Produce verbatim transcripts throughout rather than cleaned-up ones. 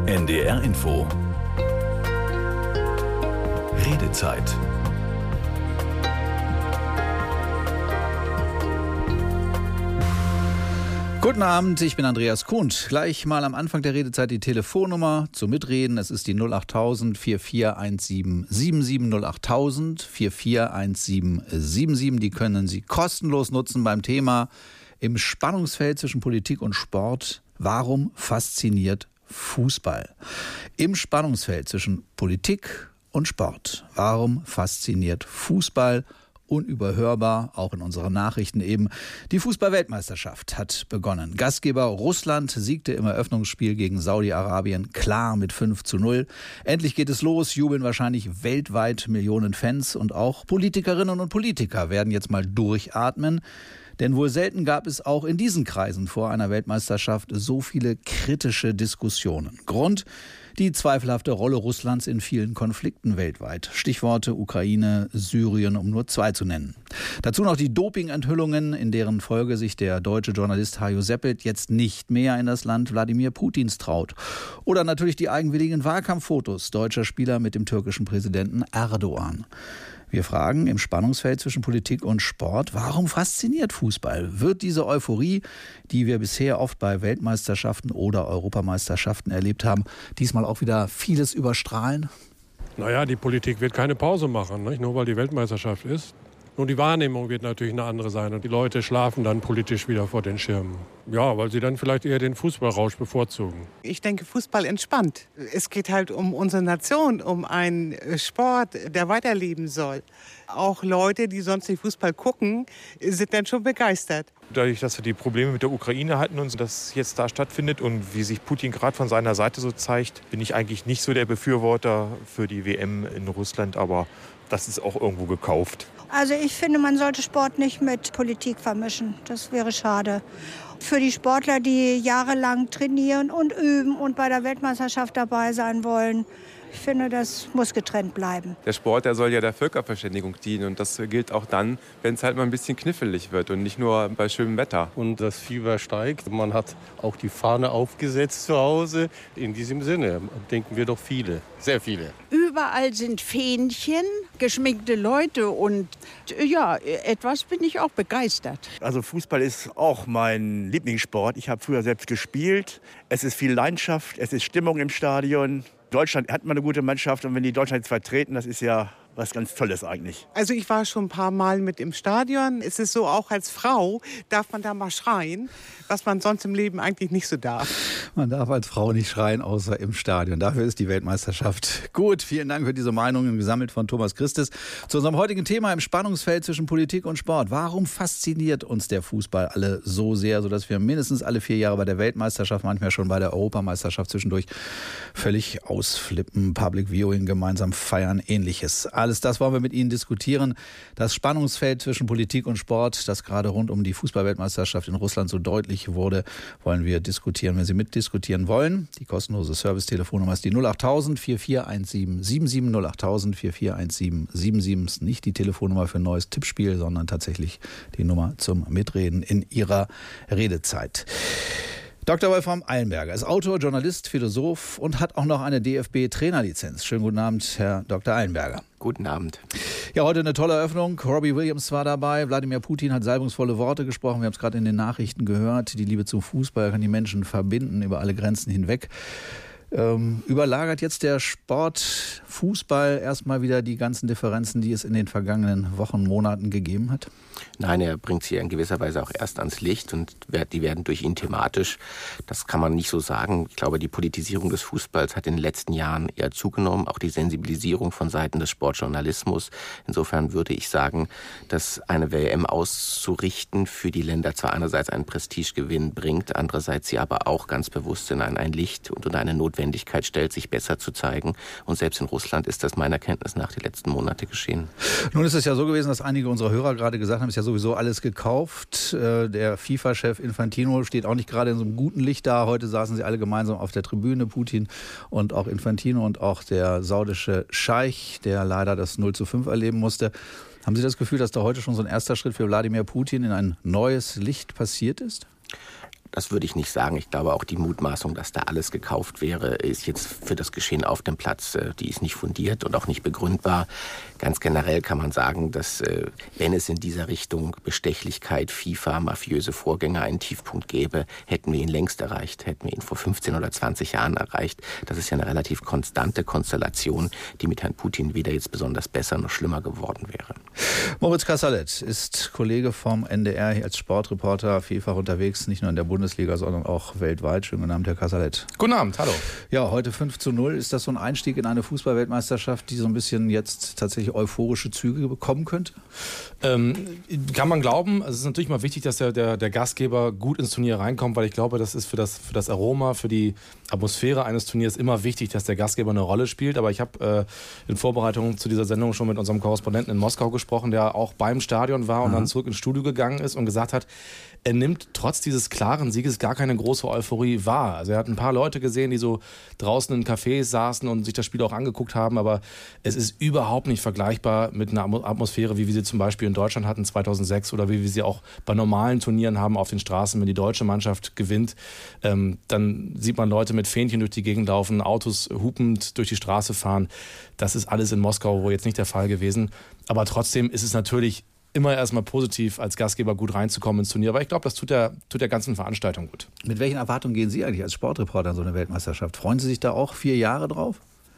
N D R Info. Redezeit. Guten Abend, ich bin Andreas Kuhnt. Gleich mal am Anfang der Redezeit die Telefonnummer zum Mitreden. Es ist die null acht tausend vier vier eins sieben sieben sieben null acht tausend vier vier eins sieben sieben sieben. Die können Sie kostenlos nutzen beim Thema im Spannungsfeld zwischen Politik und Sport. Warum fasziniert Fußball? Im Spannungsfeld zwischen Politik und Sport. Warum fasziniert Fußball? Unüberhörbar, auch in unseren Nachrichten eben. Die Fußball-Weltmeisterschaft hat begonnen. Gastgeber Russland siegte im Eröffnungsspiel gegen Saudi-Arabien klar mit fünf zu null. Endlich geht es los, jubeln wahrscheinlich weltweit Millionen Fans und auch Politikerinnen und Politiker werden jetzt mal durchatmen. Denn wohl selten gab es auch in diesen Kreisen vor einer Weltmeisterschaft so viele kritische Diskussionen. Grund: die zweifelhafte Rolle Russlands in vielen Konflikten weltweit. Stichworte Ukraine, Syrien, um nur zwei zu nennen. Dazu noch die Doping-Enthüllungen, in deren Folge sich der deutsche Journalist Hajo Seppelt jetzt nicht mehr in das Land Wladimir Putins traut. Oder natürlich die eigenwilligen Wahlkampffotos deutscher Spieler mit dem türkischen Präsidenten Erdogan. Wir fragen im Spannungsfeld zwischen Politik und Sport, warum fasziniert Fußball? Wird diese Euphorie, die wir bisher oft bei Weltmeisterschaften oder Europameisterschaften erlebt haben, diesmal auch wieder vieles überstrahlen? Naja, die Politik wird keine Pause machen, nicht? Nur weil die Weltmeisterschaft ist. Nur die Wahrnehmung wird natürlich eine andere sein und die Leute schlafen dann politisch wieder vor den Schirmen. Ja, weil sie dann vielleicht eher den Fußballrausch bevorzugen. Ich denke, Fußball entspannt. Es geht halt um unsere Nation, um einen Sport, der weiterleben soll. Auch Leute, die sonst nicht Fußball gucken, sind dann schon begeistert. Dadurch, dass wir die Probleme mit der Ukraine hatten und das jetzt da stattfindet und wie sich Putin gerade von seiner Seite so zeigt, bin ich eigentlich nicht so der Befürworter für die W M in Russland, aber das ist auch irgendwo gekauft. Also ich finde, man sollte Sport nicht mit Politik vermischen. Das wäre schade. Für die Sportler, die jahrelang trainieren und üben und bei der Weltmeisterschaft dabei sein wollen, ich finde, das muss getrennt bleiben. Der Sport, der soll ja der Völkerverständigung dienen. Und das gilt auch dann, wenn es halt mal ein bisschen knifflig wird und nicht nur bei schönem Wetter. Und das Fieber steigt. Man hat auch die Fahne aufgesetzt zu Hause. In diesem Sinne denken wir doch viele, sehr viele. Überall sind Fähnchen, geschminkte Leute und ja, etwas bin ich auch begeistert. Also Fußball ist auch mein Lieblingssport. Ich habe früher selbst gespielt. Es ist viel Leidenschaft, es ist Stimmung im Stadion. Deutschland hat mal eine gute Mannschaft und wenn die Deutschland jetzt vertreten, das ist ja was ganz Tolles eigentlich. Also ich war schon ein paar Mal mit im Stadion. Es ist so, auch als Frau darf man da mal schreien, was man sonst im Leben eigentlich nicht so darf. Man darf als Frau nicht schreien, außer im Stadion. Dafür ist die Weltmeisterschaft gut. Vielen Dank für diese Meinungen, gesammelt von Thomas Christes. Zu unserem heutigen Thema im Spannungsfeld zwischen Politik und Sport. Warum fasziniert uns der Fußball alle so sehr, sodass wir mindestens alle vier Jahre bei der Weltmeisterschaft, manchmal schon bei der Europameisterschaft zwischendurch völlig ausflippen, Public Viewing gemeinsam feiern, Ähnliches. Alles das wollen wir mit Ihnen diskutieren. Das Spannungsfeld zwischen Politik und Sport, das gerade rund um die Fußball-Weltmeisterschaft in Russland so deutlich wurde, wollen wir diskutieren, wenn Sie mitdiskutieren wollen. Die kostenlose Service-Telefonnummer ist die null acht tausend vier vier eins sieben sieben sieben null acht tausend vier vier eins sieben sieben sieben. Ist nicht die Telefonnummer für ein neues Tippspiel, sondern tatsächlich die Nummer zum Mitreden in Ihrer Redezeit. Doktor Wolfram Eilenberger ist Autor, Journalist, Philosoph und hat auch noch eine D F B-Trainerlizenz. Schönen guten Abend, Herr Doktor Eilenberger. Guten Abend. Ja, heute eine tolle Eröffnung. Robbie Williams war dabei. Wladimir Putin hat salbungsvolle Worte gesprochen. Wir haben es gerade in den Nachrichten gehört. Die Liebe zum Fußball kann die Menschen verbinden über alle Grenzen hinweg. Ähm, überlagert jetzt der Sport, Fußball erstmal wieder die ganzen Differenzen, die es in den vergangenen Wochen, Monaten gegeben hat? Nein, er bringt sie in gewisser Weise auch erst ans Licht und die werden durch ihn thematisch. Das kann man nicht so sagen. Ich glaube, die Politisierung des Fußballs hat in den letzten Jahren eher zugenommen, auch die Sensibilisierung von Seiten des Sportjournalismus. Insofern würde ich sagen, dass eine W M auszurichten für die Länder zwar einerseits einen Prestigegewinn bringt, andererseits sie aber auch ganz bewusst in ein, ein Licht und unter eine Notwendigkeit stellt, sich besser zu zeigen. Und selbst in Russland ist das meiner Kenntnis nach die letzten Monate geschehen. Nun ist es ja so gewesen, dass einige unserer Hörer gerade gesagt haben, es ist ja sowieso alles gekauft. Der FIFA-Chef Infantino steht auch nicht gerade in so einem guten Licht da. Heute saßen sie alle gemeinsam auf der Tribüne, Putin und auch Infantino und auch der saudische Scheich, der leider das null zu fünf erleben musste. Haben Sie das Gefühl, dass da heute schon so ein erster Schritt für Wladimir Putin in ein neues Licht passiert ist? Das würde ich nicht sagen. Ich glaube auch die Mutmaßung, dass da alles gekauft wäre, ist jetzt für das Geschehen auf dem Platz, die ist nicht fundiert und auch nicht begründbar. Ganz generell kann man sagen, dass wenn es in dieser Richtung Bestechlichkeit, FIFA, mafiöse Vorgänge einen Tiefpunkt gäbe, hätten wir ihn längst erreicht, hätten wir ihn vor fünfzehn oder zwanzig Jahren erreicht. Das ist ja eine relativ konstante Konstellation, die mit Herrn Putin weder jetzt besonders besser noch schlimmer geworden wäre. Moritz Kasserlet ist Kollege vom N D R als Sportreporter vielfach unterwegs, nicht nur in der Bundesliga, sondern auch weltweit. Schönen guten Abend, Herr Kasserlet. Guten Abend, hallo. Ja, heute fünf zu null. Ist das so ein Einstieg in eine Fußball-Weltmeisterschaft, die so ein bisschen jetzt tatsächlich euphorische Züge bekommen könnte? Ähm, kann man glauben. Es ist natürlich mal wichtig, dass der, der, der Gastgeber gut ins Turnier reinkommt, weil ich glaube, das ist für das, für das Aroma, für die Atmosphäre eines Turniers immer wichtig, dass der Gastgeber eine Rolle spielt. Aber ich habe äh, in Vorbereitung zu dieser Sendung schon mit unserem Korrespondenten in Moskau gesprochen, der auch beim Stadion war und mhm. dann zurück ins Studio gegangen ist und gesagt hat, er nimmt trotz dieses klaren Sieges gar keine große Euphorie wahr. Also er hat ein paar Leute gesehen, die so draußen in Cafés saßen und sich das Spiel auch angeguckt haben, aber es ist überhaupt nicht vergleichbar mit einer Atmosphäre, wie wir sie zum Beispiel in Deutschland hatten zweitausendsechs oder wie wir sie auch bei normalen Turnieren haben auf den Straßen. Wenn die deutsche Mannschaft gewinnt, ähm, dann sieht man Leute mit Fähnchen durch die Gegend laufen, Autos hupend durch die Straße fahren. Das ist alles in Moskau wohl jetzt nicht der Fall gewesen. Aber trotzdem ist es natürlich immer erstmal positiv, als Gastgeber gut reinzukommen ins Turnier. Aber ich glaube, das tut der, tut der ganzen Veranstaltung gut. Mit welchen Erwartungen gehen Sie eigentlich als Sportreporter in so eine Weltmeisterschaft? Freuen Sie sich da auch vier Jahre drauf?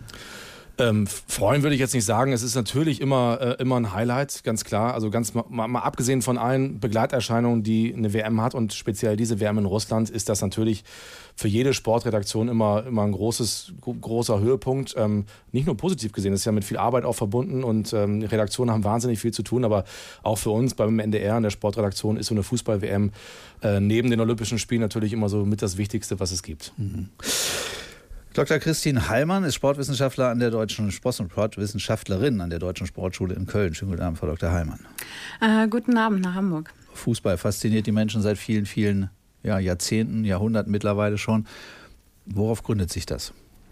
Ähm, freuen würde ich jetzt nicht sagen. Es ist natürlich immer, äh, immer ein Highlight, ganz klar. Also ganz mal, mal abgesehen von allen Begleiterscheinungen, die eine W M hat und speziell diese W M in Russland, ist das natürlich für jede Sportredaktion immer, immer ein großes, großer Höhepunkt. Ähm, nicht nur positiv gesehen, das ist ja mit viel Arbeit auch verbunden und ähm, die Redaktionen haben wahnsinnig viel zu tun, aber auch für uns beim N D R in der Sportredaktion ist so eine Fußball-W M äh, neben den Olympischen Spielen natürlich immer so mit das Wichtigste, was es gibt. Mhm. Doktor Christine Hallmann ist Sportwissenschaftler an der Deutschen Sportwissenschaftlerin an der Deutschen Sportschule in Köln. Schönen guten Abend, Frau Doktor Hallmann. Äh, guten Abend nach Hamburg. Fußball fasziniert die Menschen seit vielen, vielen ja, Jahrzehnten, Jahrhunderten mittlerweile schon. Worauf gründet sich das?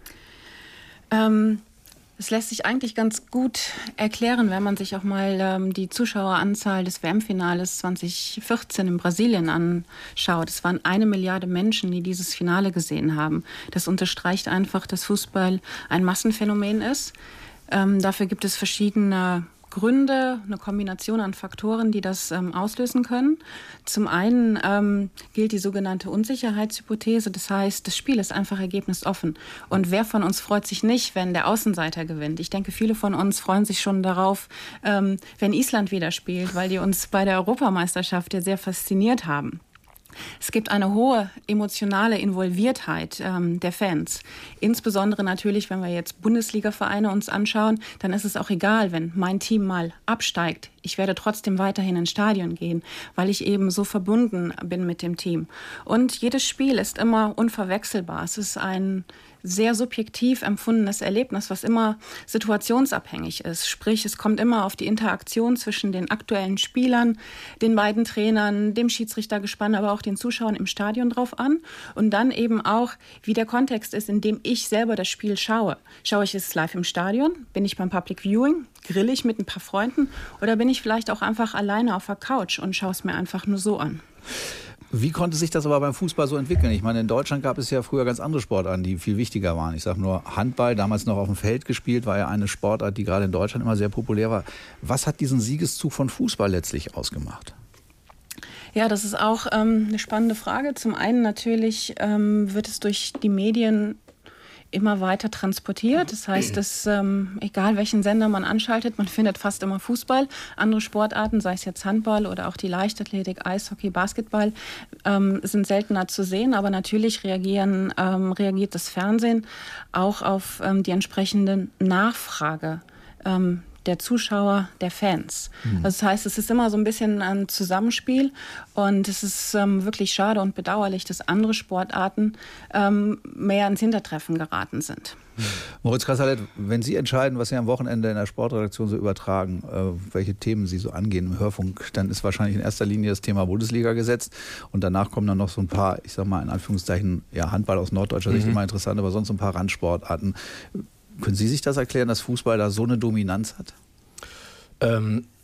Ähm, es lässt sich eigentlich ganz gut erklären, wenn man sich auch mal ähm, die Zuschaueranzahl des W M-Finales zweitausendvierzehn in Brasilien anschaut. Es waren eine Milliarde Menschen, die dieses Finale gesehen haben. Das unterstreicht einfach, dass Fußball ein Massenphänomen ist. Ähm, dafür gibt es verschiedene Gründe, eine Kombination an Faktoren, die das ähm, auslösen können. Zum einen ähm, gilt die sogenannte Unsicherheitshypothese. Das heißt, das Spiel ist einfach ergebnisoffen. Und wer von uns freut sich nicht, wenn der Außenseiter gewinnt? Ich denke, viele von uns freuen sich schon darauf, ähm, wenn Island wieder spielt, weil die uns bei der Europameisterschaft ja sehr fasziniert haben. Es gibt eine hohe emotionale Involviertheit ähm, der Fans. Insbesondere natürlich, wenn wir jetzt Bundesliga-Vereine uns anschauen, dann ist es auch egal, wenn mein Team mal absteigt. Ich werde trotzdem weiterhin ins Stadion gehen, weil ich eben so verbunden bin mit dem Team. Und jedes Spiel ist immer unverwechselbar. Es ist ein sehr subjektiv empfundenes Erlebnis, was immer situationsabhängig ist. Sprich, es kommt immer auf die Interaktion zwischen den aktuellen Spielern, den beiden Trainern, dem Schiedsrichtergespann, aber auch den Zuschauern im Stadion drauf an. Und dann eben auch, wie der Kontext ist, in dem ich selber das Spiel schaue. Schaue ich es live im Stadion? Bin ich beim Public Viewing? Grill ich mit ein paar Freunden? Oder bin ich vielleicht auch einfach alleine auf der Couch und schaue es mir einfach nur so an? Wie konnte sich das aber beim Fußball so entwickeln? Ich meine, in Deutschland gab es ja früher ganz andere Sportarten, die viel wichtiger waren. Ich sage nur Handball, damals noch auf dem Feld gespielt, war ja eine Sportart, die gerade in Deutschland immer sehr populär war. Was hat diesen Siegeszug von Fußball letztlich ausgemacht? Ja, das ist auch ähm, eine spannende Frage. Zum einen natürlich ähm, wird es durch die Medien immer weiter transportiert. Das heißt, dass ähm, egal welchen Sender man anschaltet, man findet fast immer Fußball. Andere Sportarten, sei es jetzt Handball oder auch die Leichtathletik, Eishockey, Basketball, ähm, sind seltener zu sehen. Aber natürlich reagieren, ähm, reagiert das Fernsehen auch auf ähm, die entsprechende Nachfrage ähm, der Zuschauer, der Fans. Mhm. Also das heißt, es ist immer so ein bisschen ein Zusammenspiel und es ist ähm, wirklich schade und bedauerlich, dass andere Sportarten ähm, mehr ins Hintertreffen geraten sind. Mhm. Moritz Kasserlet, wenn Sie entscheiden, was Sie am Wochenende in der Sportredaktion so übertragen, äh, welche Themen Sie so angehen im Hörfunk, dann ist wahrscheinlich in erster Linie das Thema Bundesliga gesetzt und danach kommen dann noch so ein paar, ich sag mal in Anführungszeichen, ja, Handball aus norddeutscher Sicht mhm. immer interessant, aber sonst so ein paar Randsportarten. Können Sie sich das erklären, dass Fußball da so eine Dominanz hat? Ähm,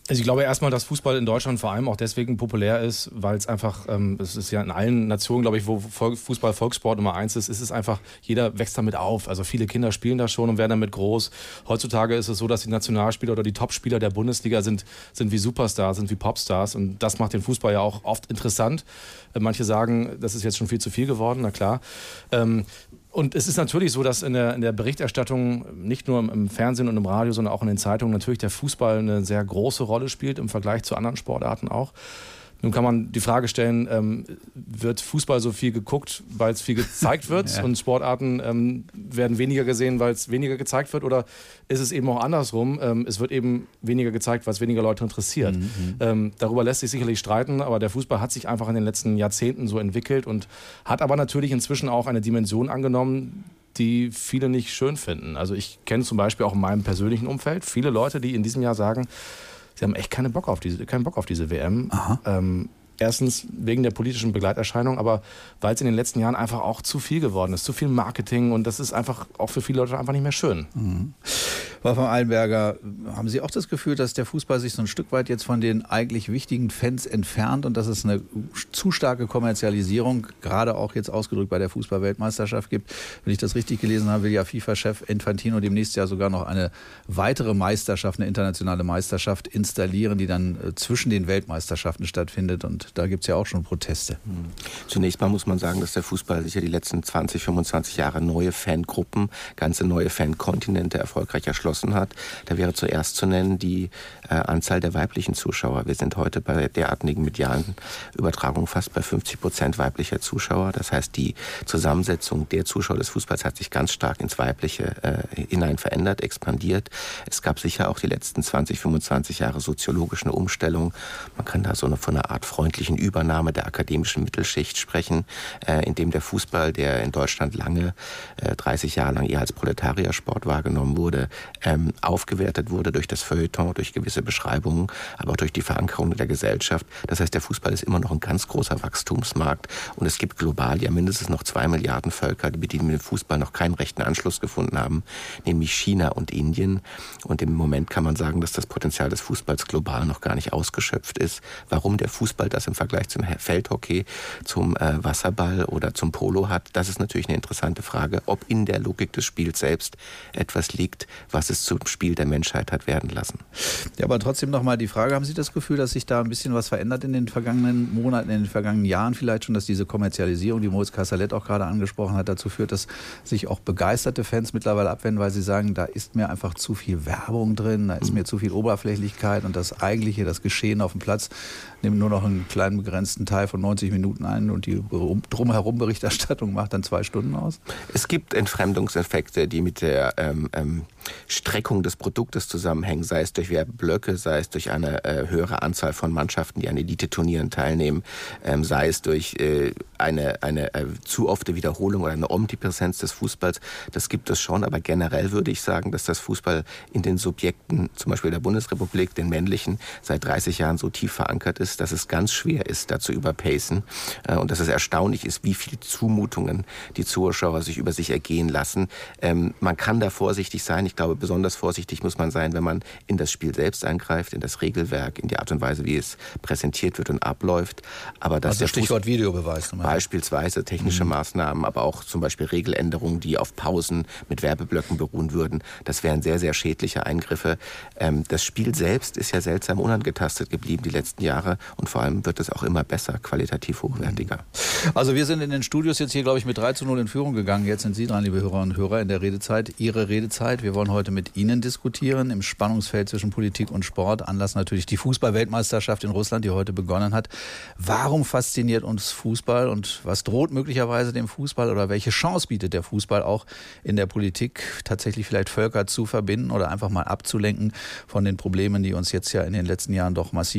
Also ich glaube erstmal, dass Fußball in Deutschland vor allem auch deswegen populär ist, weil es einfach, ähm, es ist ja in allen Nationen, glaube ich, wo Fußball Volkssport Nummer eins ist, ist es einfach, jeder wächst damit auf. Also viele Kinder spielen da schon und werden damit groß. Heutzutage ist es so, dass die Nationalspieler oder die Topspieler der Bundesliga sind, sind wie Superstars, sind wie Popstars und das macht den Fußball ja auch oft interessant. Äh, manche sagen, das ist jetzt schon viel zu viel geworden, na klar. Ähm, Und es ist natürlich so, dass in der, in der Berichterstattung, nicht nur im Fernsehen und im Radio, sondern auch in den Zeitungen natürlich der Fußball eine sehr große Rolle spielt im Vergleich zu anderen Sportarten auch. Nun kann man die Frage stellen, ähm, wird Fußball so viel geguckt, weil es viel gezeigt wird ja. und Sportarten ähm, werden weniger gesehen, weil es weniger gezeigt wird? Oder ist es eben auch andersrum? Ähm, es wird eben weniger gezeigt, weil es weniger Leute interessiert. Mhm. Ähm, darüber lässt sich sicherlich streiten, aber der Fußball hat sich einfach in den letzten Jahrzehnten so entwickelt und hat aber natürlich inzwischen auch eine Dimension angenommen, die viele nicht schön finden. Also ich kenne zum Beispiel auch in meinem persönlichen Umfeld viele Leute, die in diesem Jahr sagen, sie haben echt keinen Bock auf diese, keinen Bock auf diese W M. Ähm, erstens wegen der politischen Begleiterscheinung, aber weil es in den letzten Jahren einfach auch zu viel geworden ist, zu viel Marketing und das ist einfach auch für viele Leute einfach nicht mehr schön. Mhm. Wolfram Eilenberger, haben Sie auch das Gefühl, dass der Fußball sich so ein Stück weit jetzt von den eigentlich wichtigen Fans entfernt und dass es eine zu starke Kommerzialisierung, gerade auch jetzt ausgedrückt bei der Fußball-Weltmeisterschaft gibt? Wenn ich das richtig gelesen habe, will ja FIFA-Chef Infantino demnächst ja sogar noch eine weitere Meisterschaft, eine internationale Meisterschaft installieren, die dann zwischen den Weltmeisterschaften stattfindet und da gibt es ja auch schon Proteste. Zunächst mal muss man sagen, dass der Fußball sicher die letzten zwanzig, fünfundzwanzig Jahre neue Fangruppen, ganze neue Fankontinente erfolgreich erschlossen hat. Da wäre zuerst zu nennen die äh, Anzahl der weiblichen Zuschauer. Wir sind heute bei derartigen medialen Übertragungen fast bei fünfzig Prozent weiblicher Zuschauer. Das heißt, die Zusammensetzung der Zuschauer des Fußballs hat sich ganz stark ins Weibliche äh, hinein verändert, expandiert. Es gab sicher auch die letzten zwanzig, fünfundzwanzig Jahre soziologisch eine Umstellung. Man kann da so eine, von einer Art freundlichen Übernahme der akademischen Mittelschicht sprechen, äh, in dem der Fußball, der in Deutschland lange, äh, dreißig Jahre lang eher als Proletariersport wahrgenommen wurde, ähm, aufgewertet wurde durch das Feuilleton, durch gewisse Beschreibungen, aber auch durch die Verankerung der Gesellschaft. Das heißt, der Fußball ist immer noch ein ganz großer Wachstumsmarkt und es gibt global ja mindestens noch zwei Milliarden Völker, die mit dem Fußball noch keinen rechten Anschluss gefunden haben, nämlich China und Indien. Und im Moment kann man sagen, dass das Potenzial des Fußballs global noch gar nicht ausgeschöpft ist. Warum der Fußball das im Vergleich zum Feldhockey, zum äh, Wasserball oder zum Polo hat, das ist natürlich eine interessante Frage, ob in der Logik des Spiels selbst etwas liegt, was es zum Spiel der Menschheit hat werden lassen. Ja, aber trotzdem noch mal die Frage, haben Sie das Gefühl, dass sich da ein bisschen was verändert in den vergangenen Monaten, in den vergangenen Jahren vielleicht schon, dass diese Kommerzialisierung, die Moritz Kasserlet auch gerade angesprochen hat, dazu führt, dass sich auch begeisterte Fans mittlerweile abwenden, weil sie sagen, da ist mir einfach zu viel Werbung drin, da ist mir zu viel Oberflächlichkeit und das eigentliche, das Geschehen auf dem Platz nimmt nur noch einen kleinen begrenzten Teil von neunzig Minuten ein und die drumherum Berichterstattung macht dann zwei Stunden aus? Es gibt Entfremdungseffekte, die mit der ähm, ähm, Streckung des Produktes zusammenhängen, sei es durch Werbeblöcke, sei es durch eine äh, höhere Anzahl von Mannschaften, die an Elite-Turnieren teilnehmen, ähm, sei es durch äh, eine, eine äh, zu ofte Wiederholung oder eine Omnipräsenz des Fußballs. Das gibt es schon, aber generell würde ich sagen, dass das Fußball in den Subjekten, zum Beispiel der Bundesrepublik, den männlichen, seit dreißig Jahren so tief verankert ist, dass es ganz schwer ist, da zu überpacen äh, und dass es erstaunlich ist, wie viele Zumutungen die Zuschauer sich über sich ergehen lassen. Ähm, man kann da vorsichtig sein. Ich glaube, besonders vorsichtig muss man sein, wenn man in das Spiel selbst eingreift, in das Regelwerk, in die Art und Weise, wie es präsentiert wird und abläuft. Aber dass also der Stichwort Fuß- Videobeweis. Beispielsweise technische mhm. Maßnahmen, aber auch zum Beispiel Regeländerungen, die auf Pausen mit Werbeblöcken beruhen würden. Das wären sehr, sehr schädliche Eingriffe. Ähm, das Spiel selbst ist ja seltsam unangetastet geblieben die letzten Jahre und vor allem wird es auch immer besser, qualitativ hochwertiger. Also wir sind in den Studios jetzt hier, glaube ich, mit drei zu null in Führung gegangen. Jetzt sind Sie dran, liebe Hörerinnen und Hörer, in der Redezeit. Ihre Redezeit. Wir wollen heute mit Ihnen diskutieren im Spannungsfeld zwischen Politik und Sport. Anlass natürlich die Fußball-Weltmeisterschaft in Russland, die heute begonnen hat. Warum fasziniert uns Fußball und was droht möglicherweise dem Fußball oder welche Chance bietet der Fußball auch in der Politik, tatsächlich vielleicht Völker zu verbinden oder einfach mal abzulenken von den Problemen, die uns jetzt ja in den letzten Jahren doch massiv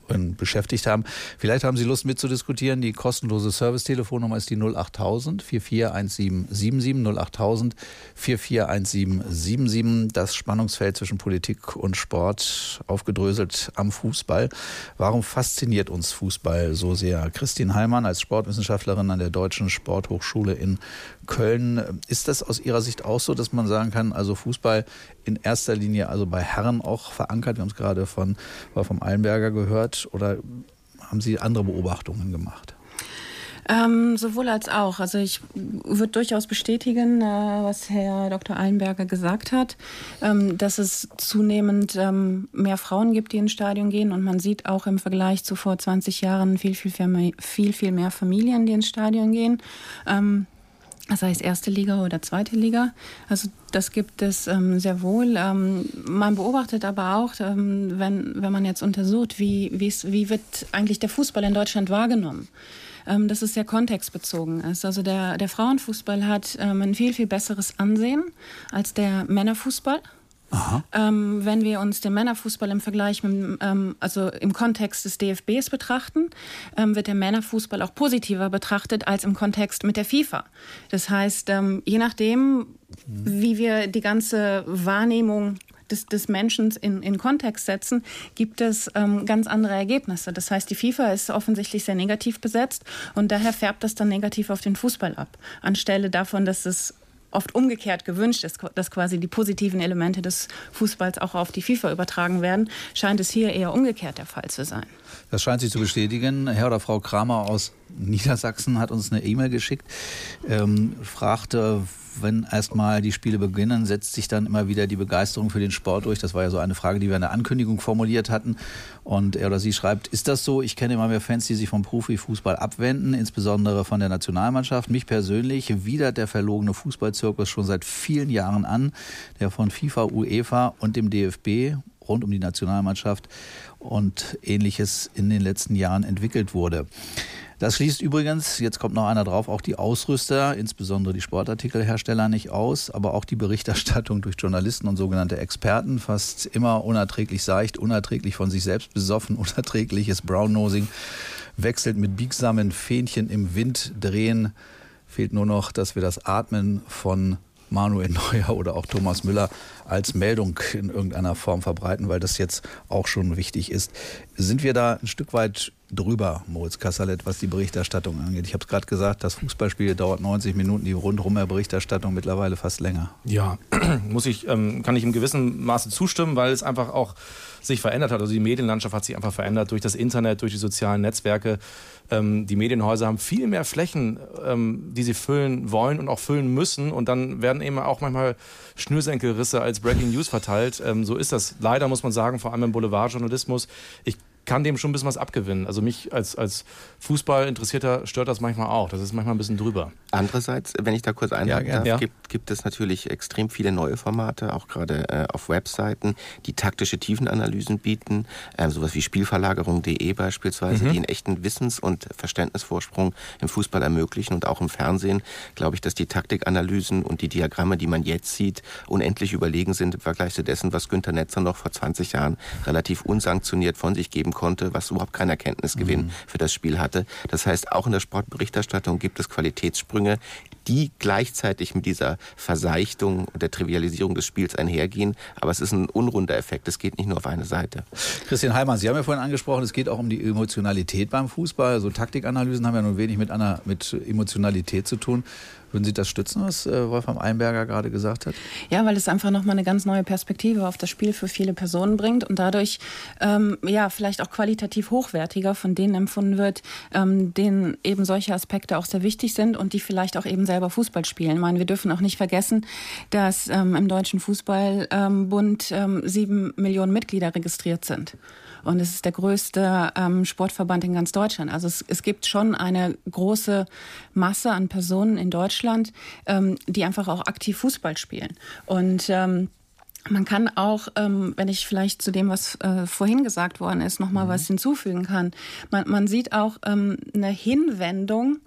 beschäftigt haben. Vielleicht haben Sie Lust mitzudiskutieren. Die kostenlose Service-Telefonnummer ist die null acht tausend vier vier eins sieben sieben sieben, null acht tausend vier vier eins sieben sieben sieben. Das Spannungsfeld zwischen Politik und Sport aufgedröselt am Fußball. Warum fasziniert uns Fußball so sehr? Christine Heilmann als Sportwissenschaftlerin an der Deutschen Sporthochschule in Köln. Ist das aus Ihrer Sicht auch so, dass man sagen kann, also Fußball in erster Linie also bei Herren auch verankert? Wir haben es gerade von vom Eilenberger gehört. Oder haben Sie andere Beobachtungen gemacht? Ähm, sowohl als auch. Also ich würde durchaus bestätigen, äh, was Herr Doktor Eilenberger gesagt hat, ähm, dass es zunehmend ähm, mehr Frauen gibt, die ins Stadion gehen. Und man sieht auch im Vergleich zu vor zwanzig Jahren viel, viel, viel, viel mehr Familien, die ins Stadion gehen. Ähm, sei es erste Liga oder zweite Liga. Also das gibt es ähm, sehr wohl. Ähm, man beobachtet aber auch, ähm, wenn, wenn man jetzt untersucht, wie, wie wird eigentlich der Fußball in Deutschland wahrgenommen, ähm, dass es sehr kontextbezogen ist. Also der, der Frauenfußball hat ähm, ein viel, viel besseres Ansehen als der Männerfußball. Ähm, wenn wir uns den Männerfußball im Vergleich mit, ähm, also im Kontext des D F Bs betrachten, ähm, wird der Männerfußball auch positiver betrachtet als im Kontext mit der FIFA. Das heißt, ähm, je nachdem, wie wir die ganze Wahrnehmung des, des Menschen in, in Kontext setzen, gibt es ähm, ganz andere Ergebnisse. Das heißt, die FIFA ist offensichtlich sehr negativ besetzt und daher färbt das dann negativ auf den Fußball ab. Anstelle davon, dass es oft umgekehrt gewünscht ist, dass quasi die positiven Elemente des Fußballs auch auf die FIFA übertragen werden, scheint es hier eher umgekehrt der Fall zu sein. Das scheint sich zu bestätigen. Herr oder Frau Kramer aus Niedersachsen hat uns eine E-Mail geschickt, ähm, fragte, wenn erstmal die Spiele beginnen, setzt sich dann immer wieder die Begeisterung für den Sport durch. Das war ja so eine Frage, die wir in der Ankündigung formuliert hatten. Und er oder sie schreibt, ist das so? Ich kenne immer mehr Fans, die sich vom Profifußball abwenden, insbesondere von der Nationalmannschaft. Mich persönlich widert der verlogene Fußballzirkus schon seit vielen Jahren an, der von FIFA, UEFA und dem D F B rund um die Nationalmannschaft und Ähnliches in den letzten Jahren entwickelt wurde. Das schließt übrigens, jetzt kommt noch einer drauf, auch die Ausrüster, insbesondere die Sportartikelhersteller nicht aus, aber auch die Berichterstattung durch Journalisten und sogenannte Experten, fast immer unerträglich seicht, unerträglich von sich selbst besoffen, unerträgliches Brownnosing, wechselt mit biegsamen Fähnchen im Wind drehen. Fehlt nur noch, dass wir das Atmen von Manuel Neuer oder auch Thomas Müller als Meldung in irgendeiner Form verbreiten, weil das jetzt auch schon wichtig ist. Sind wir da ein Stück weit drüber, Moritz Kasserlet, was die Berichterstattung angeht? Ich habe es gerade gesagt, das Fußballspiel dauert neunzig Minuten, die rundherum Berichterstattung mittlerweile fast länger. Ja, muss ich, ähm, kann ich im gewissen Maße zustimmen, weil es einfach auch sich verändert hat. Also die Medienlandschaft hat sich einfach verändert durch das Internet, durch die sozialen Netzwerke. Ähm, die Medienhäuser haben viel mehr Flächen, ähm, die sie füllen wollen und auch füllen müssen. Und dann werden eben auch manchmal Schnürsenkelrisse als Breaking News verteilt. Ähm, so ist das leider, muss man sagen, vor allem im Boulevardjournalismus. Ich kann dem schon ein bisschen was abgewinnen. Also mich als, als Fußballinteressierter stört das manchmal auch. Das ist manchmal ein bisschen drüber. Andererseits, wenn ich da kurz einhaken ja, darf, ja. gibt, gibt es natürlich extrem viele neue Formate, auch gerade äh, auf Webseiten, die taktische Tiefenanalysen bieten, äh, sowas wie Spielverlagerung punkt de beispielsweise, mhm. die einen echten Wissens- und Verständnisvorsprung im Fußball ermöglichen und auch im Fernsehen. Glaube ich, dass die Taktikanalysen und die Diagramme, die man jetzt sieht, unendlich überlegen sind im Vergleich zu dessen, was Günter Netzer noch vor zwanzig Jahren relativ unsanktioniert von sich geben konnte, was überhaupt keinen Erkenntnisgewinn mhm. für das Spiel hatte. Das heißt, auch in der Sportberichterstattung gibt es Qualitätssprünge, die gleichzeitig mit dieser Verseichtung und der Trivialisierung des Spiels einhergehen. Aber es ist ein unrunder Effekt. Es geht nicht nur auf eine Seite. Christian Heilmann, Sie haben ja vorhin angesprochen, es geht auch um die Emotionalität beim Fußball. Also Taktikanalysen haben ja nun wenig mit einer mit Emotionalität zu tun. Würden Sie das stützen, was äh, Wolfram Eilenberger gerade gesagt hat? Ja, weil es einfach nochmal eine ganz neue Perspektive auf das Spiel für viele Personen bringt und dadurch ähm, ja vielleicht auch qualitativ hochwertiger von denen empfunden wird, ähm, denen eben solche Aspekte auch sehr wichtig sind und die vielleicht auch eben selber Fußball spielen. Ich meine, wir dürfen auch nicht vergessen, dass ähm, im Deutschen Fußballbund ähm, sieben Millionen Mitglieder registriert sind. Und es ist der größte ähm, Sportverband in ganz Deutschland. Also es, es gibt schon eine große Masse an Personen in Deutschland, ähm, die einfach auch aktiv Fußball spielen. Und ähm, man kann auch, ähm, wenn ich vielleicht zu dem, was äh, vorhin gesagt worden ist, noch mal mhm. was hinzufügen kann. Man, man sieht auch ähm, eine Hinwendung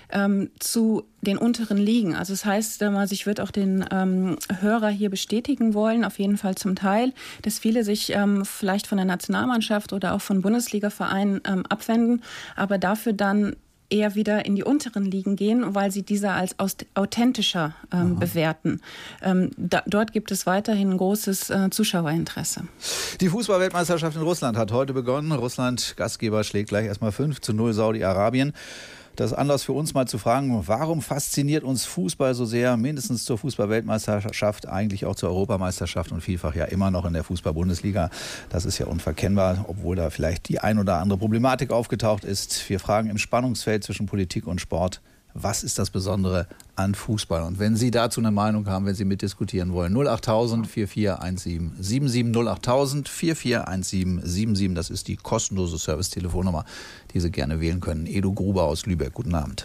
ähm, zu den unteren Ligen. Also das heißt, also ich würde auch den ähm, Hörer hier bestätigen wollen, auf jeden Fall zum Teil, dass viele sich ähm, vielleicht von der Nationalmannschaft oder auch von Bundesliga-Vereinen ähm, abwenden, aber dafür dann eher wieder in die unteren Ligen gehen, weil sie diese als authentischer ähm, bewerten. Ähm, da, dort gibt es weiterhin ein großes äh, Zuschauerinteresse. Die Fußball-Weltmeisterschaft in Russland hat heute begonnen. Russland, Gastgeber, schlägt gleich erstmal fünf zu null Saudi-Arabien. Das ist Anlass für uns mal zu fragen, warum fasziniert uns Fußball so sehr, mindestens zur Fußball-Weltmeisterschaft, eigentlich auch zur Europameisterschaft und vielfach ja immer noch in der Fußball-Bundesliga. Das ist ja unverkennbar, obwohl da vielleicht die ein oder andere Problematik aufgetaucht ist. Wir fragen im Spannungsfeld zwischen Politik und Sport, was ist das Besondere an Fußball? Und wenn Sie dazu eine Meinung haben, wenn Sie mitdiskutieren wollen, null acht tausend vier vier eins sieben sieben sieben, null acht tausend vier vier eins sieben sieben sieben, das ist die kostenlose Service-Telefonnummer, die Sie gerne wählen können. Edu Gruber aus Lübeck, guten Abend.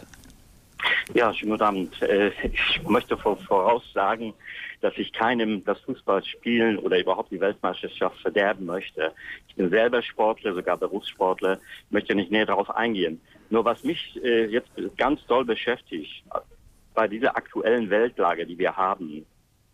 Ja, schönen guten Abend. Ich möchte voraussagen, dass ich keinem das Fußballspielen oder überhaupt die Weltmeisterschaft verderben möchte. Ich bin selber Sportler, sogar Berufssportler, möchte nicht näher darauf eingehen. Nur was mich äh, jetzt ganz doll beschäftigt, bei dieser aktuellen Weltlage, die wir haben,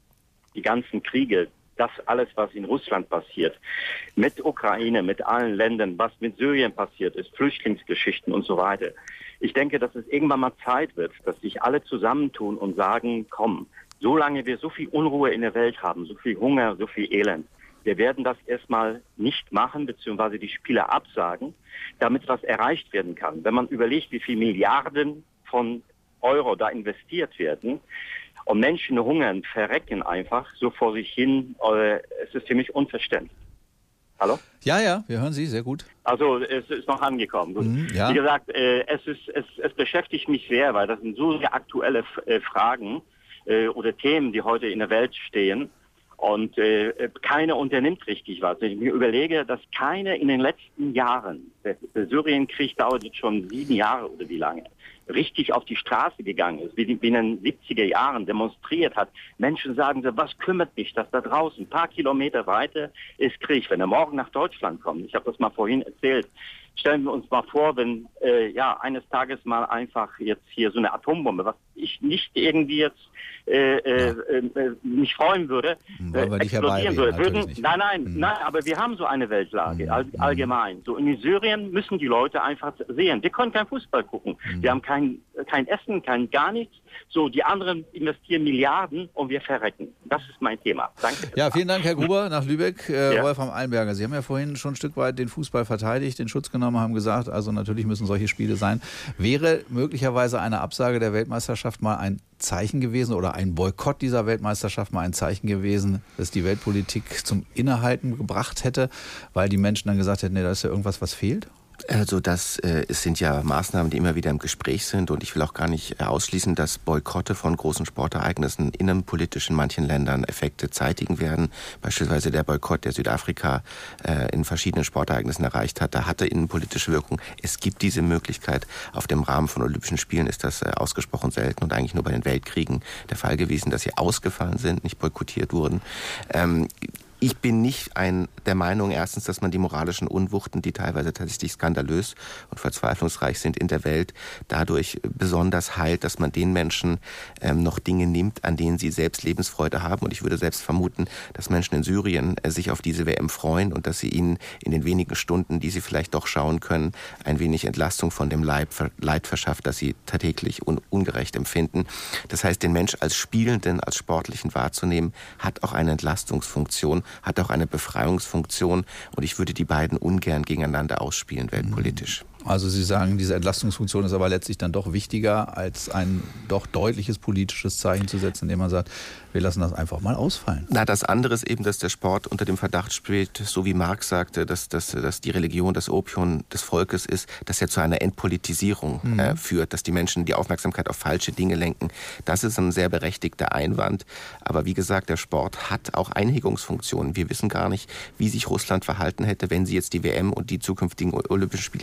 die ganzen Kriege, das alles, was in Russland passiert, mit Ukraine, mit allen Ländern, was mit Syrien passiert ist, Flüchtlingsgeschichten und so weiter. Ich denke, dass es irgendwann mal Zeit wird, dass sich alle zusammentun und sagen, komm, solange wir so viel Unruhe in der Welt haben, so viel Hunger, so viel Elend, wir werden das erstmal nicht machen, beziehungsweise die Spiele absagen, damit was erreicht werden kann. Wenn man überlegt, wie viele Milliarden von Euro da investiert werden und Menschen hungern, verrecken einfach so vor sich hin, äh, es ist für mich unverständlich. Hallo? Ja, ja, wir hören Sie, sehr gut. Also es ist noch angekommen. Gut. Mhm, ja. Wie gesagt, äh, es, ist, es, es beschäftigt mich sehr, weil das sind so sehr aktuelle äh, Fragen äh, oder Themen, die heute in der Welt stehen. Und äh, keiner unternimmt richtig was. Ich mir überlege, dass keiner in den letzten Jahren, der, der Syrienkrieg dauert jetzt schon sieben Jahre oder wie lange, richtig auf die Straße gegangen ist, wie in den siebziger Jahren demonstriert hat. Menschen sagen so, was kümmert mich, dass da draußen, ein paar Kilometer weiter ist Krieg. Wenn er morgen nach Deutschland kommt, ich habe das mal vorhin erzählt, stellen wir uns mal vor, wenn äh, ja eines Tages mal einfach jetzt hier so eine Atombombe, was ich nicht irgendwie jetzt äh, äh, äh, mich freuen würde, äh, explodieren würde. Würden, nein, nein, mhm. nein, aber wir haben so eine Weltlage mhm. all, allgemein. So in Syrien müssen die Leute einfach sehen. Wir können kein Fußball gucken. Mhm. Wir haben kein, kein Essen, kein gar nichts. So, die anderen investieren Milliarden und wir verrecken. Das ist mein Thema. Danke. Ja, vielen Dank, Herr Gruber, nach Lübeck. Äh, ja. Wolfram Eilenberger, Sie haben ja vorhin schon ein Stück weit den Fußball verteidigt, den Schutz genommen, haben gesagt, also natürlich müssen solche Spiele sein. Wäre möglicherweise eine Absage der Weltmeisterschaft mal ein Zeichen gewesen oder ein Boykott dieser Weltmeisterschaft mal ein Zeichen gewesen, das die Weltpolitik zum Innehalten gebracht hätte, weil die Menschen dann gesagt hätten, nee, da ist ja irgendwas, was fehlt? Also das äh, es sind ja Maßnahmen, die immer wieder im Gespräch sind und ich will auch gar nicht äh, ausschließen, dass Boykotte von großen Sportereignissen innenpolitisch in manchen Ländern Effekte zeitigen werden. Beispielsweise der Boykott, der Südafrika äh, in verschiedenen Sportereignissen erreicht hat, da hatte innenpolitische Wirkung. Es gibt diese Möglichkeit. Auf dem Rahmen von Olympischen Spielen ist das äh, ausgesprochen selten und eigentlich nur bei den Weltkriegen der Fall gewesen, dass sie ausgefallen sind, nicht boykottiert wurden. Ähm, Ich bin nicht ein, der Meinung, erstens, dass man die moralischen Unwuchten, die teilweise tatsächlich skandalös und verzweiflungsreich sind in der Welt, dadurch besonders heilt, dass man den Menschen ähm, noch Dinge nimmt, an denen sie selbst Lebensfreude haben. Und ich würde selbst vermuten, dass Menschen in Syrien äh, sich auf diese W M freuen und dass sie ihnen in den wenigen Stunden, die sie vielleicht doch schauen können, ein wenig Entlastung von dem Leid, Leid verschafft, das sie täglich un, ungerecht empfinden. Das heißt, den Mensch als Spielenden, als Sportlichen wahrzunehmen, hat auch eine Entlastungsfunktion, hat auch eine Befreiungsfunktion und ich würde die beiden ungern gegeneinander ausspielen, weltpolitisch. Also Sie sagen, diese Entlastungsfunktion ist aber letztlich dann doch wichtiger, als ein doch deutliches politisches Zeichen zu setzen, indem man sagt, wir lassen das einfach mal ausfallen. Na, das andere ist eben, dass der Sport unter dem Verdacht steht, so wie Marx sagte, dass, dass, dass die Religion das Opium des Volkes ist, dass er zu einer Entpolitisierung mhm. äh, führt, dass die Menschen die Aufmerksamkeit auf falsche Dinge lenken. Das ist ein sehr berechtigter Einwand. Aber wie gesagt, der Sport hat auch Einhegungsfunktionen. Wir wissen gar nicht, wie sich Russland verhalten hätte, wenn sie jetzt die W M und die zukünftigen Olympischen Spiele nicht ausrichten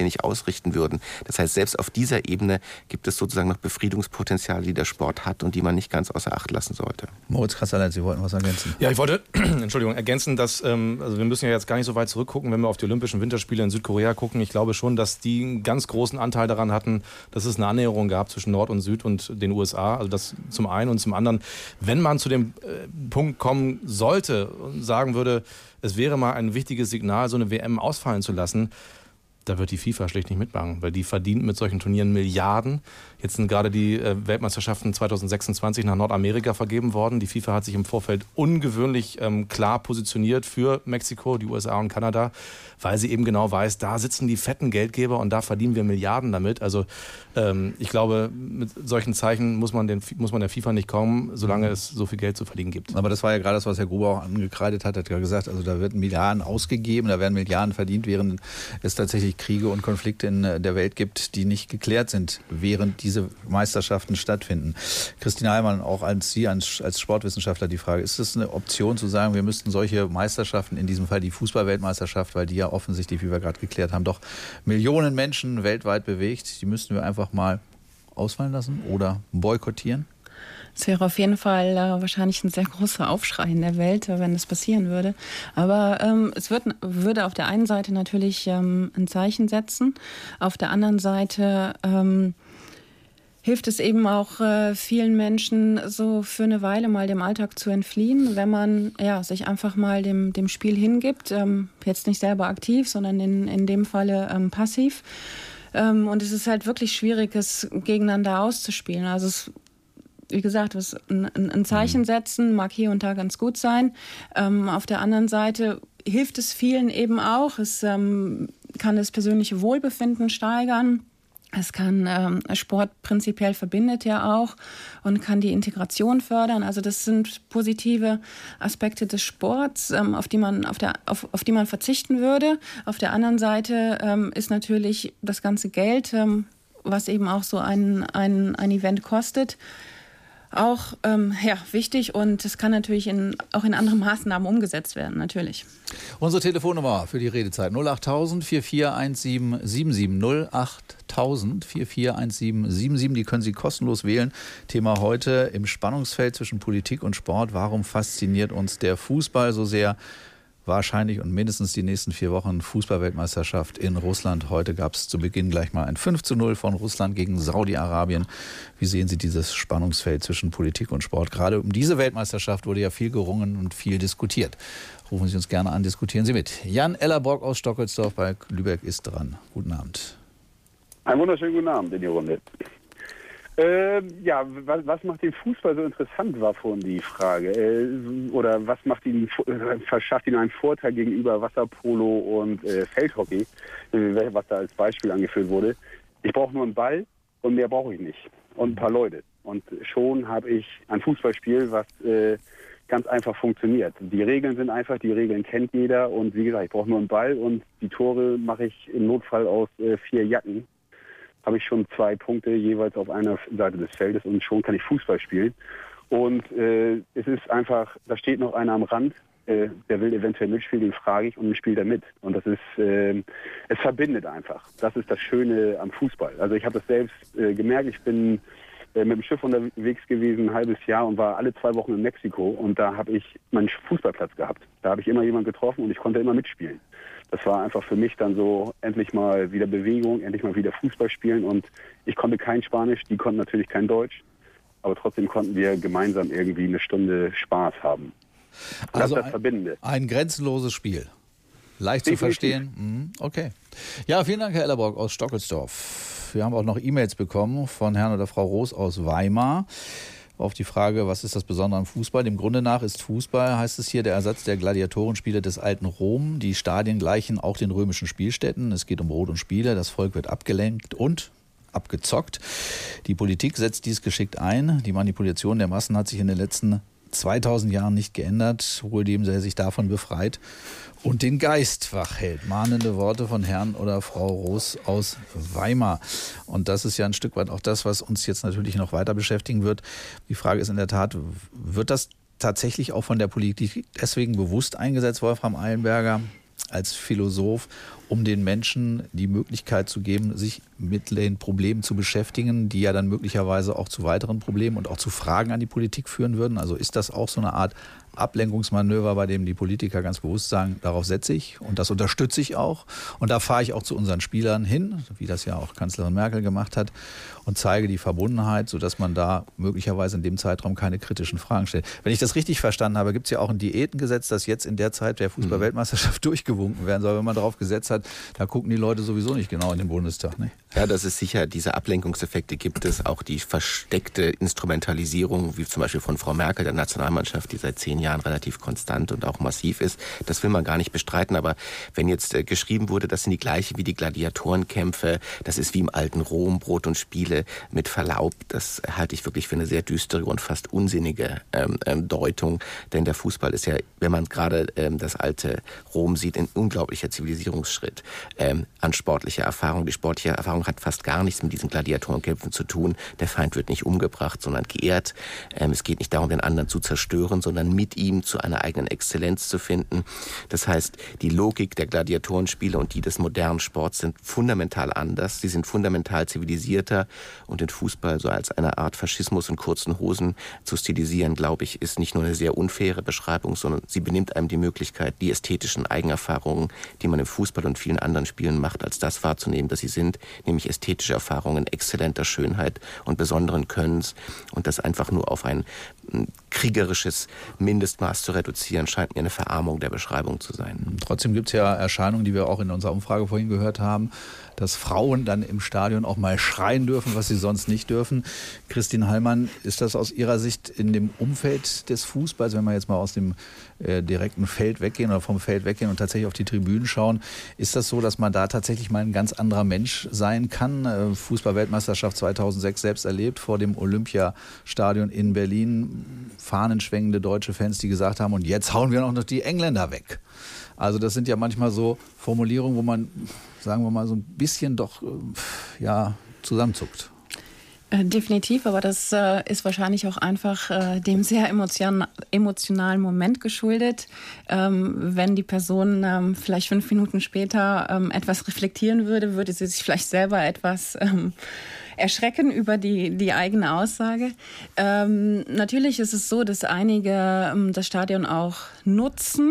ausrichten würden. Das heißt, selbst auf dieser Ebene gibt es sozusagen noch Befriedungspotenziale, die der Sport hat und die man nicht ganz außer Acht lassen sollte. Moritz Krassalet, Sie wollten was ergänzen? Ja, ich wollte, Entschuldigung, ergänzen, dass, ähm, also wir müssen ja jetzt gar nicht so weit zurückgucken, wenn wir auf die Olympischen Winterspiele in Südkorea gucken. Ich glaube schon, dass die einen ganz großen Anteil daran hatten, dass es eine Annäherung gab zwischen Nord und Süd und den U S A. Also das zum einen und zum anderen, wenn man zu dem äh, Punkt kommen sollte und sagen würde, es wäre mal ein wichtiges Signal, so eine W M ausfallen zu lassen, da wird die FIFA schlicht nicht mitmachen, weil die verdient mit solchen Turnieren Milliarden. Jetzt sind gerade die äh, Weltmeisterschaften zwanzig sechsundzwanzig nach Nordamerika vergeben worden. Die FIFA hat sich im Vorfeld ungewöhnlich ähm, klar positioniert für Mexiko, die U S A und Kanada, weil sie eben genau weiß, da sitzen die fetten Geldgeber und da verdienen wir Milliarden damit. Also ähm, ich glaube, mit solchen Zeichen muss man, den, muss man der FIFA nicht kommen, solange es so viel Geld zu verdienen gibt. Aber das war ja gerade das, was Herr Gruber auch angekreidet hat. Er hat ja gesagt, also da werden Milliarden ausgegeben, da werden Milliarden verdient, während es tatsächlich Kriege und Konflikte in der Welt gibt, die nicht geklärt sind, während diese Meisterschaften stattfinden. Christine Heilmann, auch als Sie als Sportwissenschaftler die Frage, ist es eine Option zu sagen, wir müssten solche Meisterschaften, in diesem Fall die Fußball-Weltmeisterschaft, weil die ja offensichtlich, wie wir gerade geklärt haben, doch Millionen Menschen weltweit bewegt, die müssten wir einfach mal ausfallen lassen oder boykottieren? Es wäre auf jeden Fall äh, wahrscheinlich ein sehr großer Aufschrei in der Welt, wenn das passieren würde. Aber ähm, es wird, würde auf der einen Seite natürlich ähm, ein Zeichen setzen. Auf der anderen Seite ähm, hilft es eben auch äh, vielen Menschen, so für eine Weile mal dem Alltag zu entfliehen, wenn man ja, sich einfach mal dem, dem Spiel hingibt. Ähm, jetzt nicht selber aktiv, sondern in, in dem Falle ähm, passiv. Ähm, und es ist halt wirklich schwierig, es gegeneinander auszuspielen. Also es Wie gesagt, was ein, ein Zeichen setzen mag hier und da ganz gut sein. Ähm, auf der anderen Seite hilft es vielen eben auch. Es ähm, kann das persönliche Wohlbefinden steigern. Es kann ähm, Sport prinzipiell verbindet ja auch und kann die Integration fördern. Also das sind positive Aspekte des Sports, ähm, auf die man auf der auf, auf die man verzichten würde. Auf der anderen Seite ähm, ist natürlich das ganze Geld, ähm, was eben auch so ein ein, ein Event kostet, auch ähm, ja, wichtig, und es kann natürlich in, auch in anderen Maßnahmen umgesetzt werden, natürlich. Unsere Telefonnummer für die Redezeit null acht tausend vier vier eins sieben sieben sieben null acht tausend vier vier eins sieben sieben sieben. Die können Sie kostenlos wählen. Thema heute im Spannungsfeld zwischen Politik und Sport. Warum fasziniert uns der Fußball so sehr? Wahrscheinlich und mindestens die nächsten vier Wochen Fußballweltmeisterschaft in Russland. Heute gab es zu Beginn gleich mal ein fünf zu null von Russland gegen Saudi-Arabien. Wie sehen Sie dieses Spannungsfeld zwischen Politik und Sport? Gerade um diese Weltmeisterschaft wurde ja viel gerungen und viel diskutiert. Rufen Sie uns gerne an, diskutieren Sie mit. Jan Ellerborg aus Stockelsdorf bei Lübeck ist dran. Guten Abend. Einen wunderschönen guten Abend in die Runde. Äh, ja, was, was macht den Fußball so interessant, war vorhin die Frage. Äh, oder was macht ihn, äh, verschafft ihn einen Vorteil gegenüber Wasserpolo und äh, Feldhockey, äh, was da als Beispiel angeführt wurde. Ich brauche nur einen Ball und mehr brauche ich nicht. Und ein paar Leute. Und schon habe ich ein Fußballspiel, was äh, ganz einfach funktioniert. Die Regeln sind einfach, die Regeln kennt jeder. Und wie gesagt, ich brauche nur einen Ball und die Tore mache ich im Notfall aus äh, vier Jacken. Habe ich schon zwei Punkte jeweils auf einer Seite des Feldes und schon kann ich Fußball spielen. Und äh, es ist einfach, da steht noch einer am Rand, äh, der will eventuell mitspielen, den frage ich und spielt er mit. Und das ist, äh, es verbindet einfach. Das ist das Schöne am Fußball. Also ich habe das selbst äh, gemerkt, ich bin äh, mit dem Schiff unterwegs gewesen, ein halbes Jahr, und war alle zwei Wochen in Mexiko, und da habe ich meinen Fußballplatz gehabt. Da habe ich immer jemanden getroffen und ich konnte immer mitspielen. Das war einfach für mich dann so, endlich mal wieder Bewegung, endlich mal wieder Fußball spielen, und ich konnte kein Spanisch, die konnten natürlich kein Deutsch, aber trotzdem konnten wir gemeinsam irgendwie eine Stunde Spaß haben. Das also ist das ein, Verbindende. Ein grenzenloses Spiel. Leicht Definitiv. zu verstehen. Mhm, okay. Ja, vielen Dank, Herr Ellerborg aus Stockelsdorf. Wir haben auch noch E-Mails bekommen von Herrn oder Frau Roos aus Weimar. Auf die Frage, was ist das Besondere am Fußball? Dem Grunde nach ist Fußball, heißt es hier, der Ersatz der Gladiatorenspiele des alten Rom. Die Stadien gleichen auch den römischen Spielstätten. Es geht um Brot und Spiele. Das Volk wird abgelenkt und abgezockt. Die Politik setzt dies geschickt ein. Die Manipulation der Massen hat sich in den letzten zweitausend Jahren nicht geändert, wohl dem er sich davon befreit und den Geist wach hält. Mahnende Worte von Herrn oder Frau Roos aus Weimar. Und das ist ja ein Stück weit auch das, was uns jetzt natürlich noch weiter beschäftigen wird. Die Frage ist in der Tat, wird das tatsächlich auch von der Politik deswegen bewusst eingesetzt, Wolfram Eilenberger? als Philosoph, um den Menschen die Möglichkeit zu geben, sich mit den Problemen zu beschäftigen, die ja dann möglicherweise auch zu weiteren Problemen und auch zu Fragen an die Politik führen würden? Also ist das auch so eine Art Ablenkungsmanöver, bei dem die Politiker ganz bewusst sagen, darauf setze ich und das unterstütze ich auch. Und da fahre ich auch zu unseren Spielern hin, wie das ja auch Kanzlerin Merkel gemacht hat, und zeige die Verbundenheit, sodass man da möglicherweise in dem Zeitraum keine kritischen Fragen stellt. Wenn ich das richtig verstanden habe, gibt es ja auch ein Diätengesetz, das jetzt in der Zeit der Fußball-Weltmeisterschaft mhm. durchgewunken werden soll. Wenn man darauf gesetzt hat, da gucken die Leute sowieso nicht genau in den Bundestag. Nicht? Ja, das ist sicher, diese Ablenkungseffekte gibt es, auch die versteckte Instrumentalisierung, wie zum Beispiel von Frau Merkel, der Nationalmannschaft, die seit zehn Jahren relativ konstant und auch massiv ist. Das will man gar nicht bestreiten, aber wenn jetzt äh, geschrieben wurde, das sind die gleiche wie die Gladiatorenkämpfe, das ist wie im alten Rom, Brot und Spiele, mit Verlaub, das halte ich wirklich für eine sehr düstere und fast unsinnige ähm, ähm, Deutung, denn der Fußball ist ja, wenn man gerade ähm, das alte Rom sieht, ein unglaublicher Zivilisierungsschritt ähm, an sportlicher Erfahrung. Die sportliche Erfahrung hat fast gar nichts mit diesen Gladiatorenkämpfen zu tun. Der Feind wird nicht umgebracht, sondern geehrt. Ähm, es geht nicht darum, den anderen zu zerstören, sondern mit ihm zu einer eigenen Exzellenz zu finden. Das heißt, die Logik der Gladiatorenspiele und die des modernen Sports sind fundamental anders. Sie sind fundamental zivilisierter und den Fußball so als eine Art Faschismus in kurzen Hosen zu stilisieren, glaube ich, ist nicht nur eine sehr unfaire Beschreibung, sondern sie benimmt einem die Möglichkeit, die ästhetischen Eigenerfahrungen, die man im Fußball und vielen anderen Spielen macht, als das wahrzunehmen, dass sie sind, nämlich ästhetische Erfahrungen exzellenter Schönheit und besonderen Könnens, und das einfach nur auf ein kriegerisches Mindestmaß zu reduzieren, scheint mir eine Verarmung der Beschreibung zu sein. Trotzdem gibt es ja Erscheinungen, die wir auch in unserer Umfrage vorhin gehört haben, dass Frauen dann im Stadion auch mal schreien dürfen, was sie sonst nicht dürfen. Christine Hallmann, ist das aus Ihrer Sicht in dem Umfeld des Fußballs, wenn wir jetzt mal aus dem äh, direkten Feld weggehen oder vom Feld weggehen und tatsächlich auf die Tribünen schauen, ist das so, dass man da tatsächlich mal ein ganz anderer Mensch sein kann? Äh, Fußball-Weltmeisterschaft zweitausendsechs selbst erlebt, vor dem Olympiastadion in Berlin, fahnenschwenkende deutsche Fans, die gesagt haben, und jetzt hauen wir noch die Engländer weg. Also das sind ja manchmal so Formulierungen, wo man, sagen wir mal, so ein bisschen doch ja, zusammenzuckt. Äh, definitiv, aber das äh, ist wahrscheinlich auch einfach äh, dem sehr emotion emotionalen Moment geschuldet. Ähm, wenn die Person ähm, vielleicht fünf Minuten später ähm, etwas reflektieren würde, würde sie sich vielleicht selber etwas ähm, erschrecken über die, die eigene Aussage. Ähm, natürlich ist es so, dass einige ähm, das Stadion auch nutzen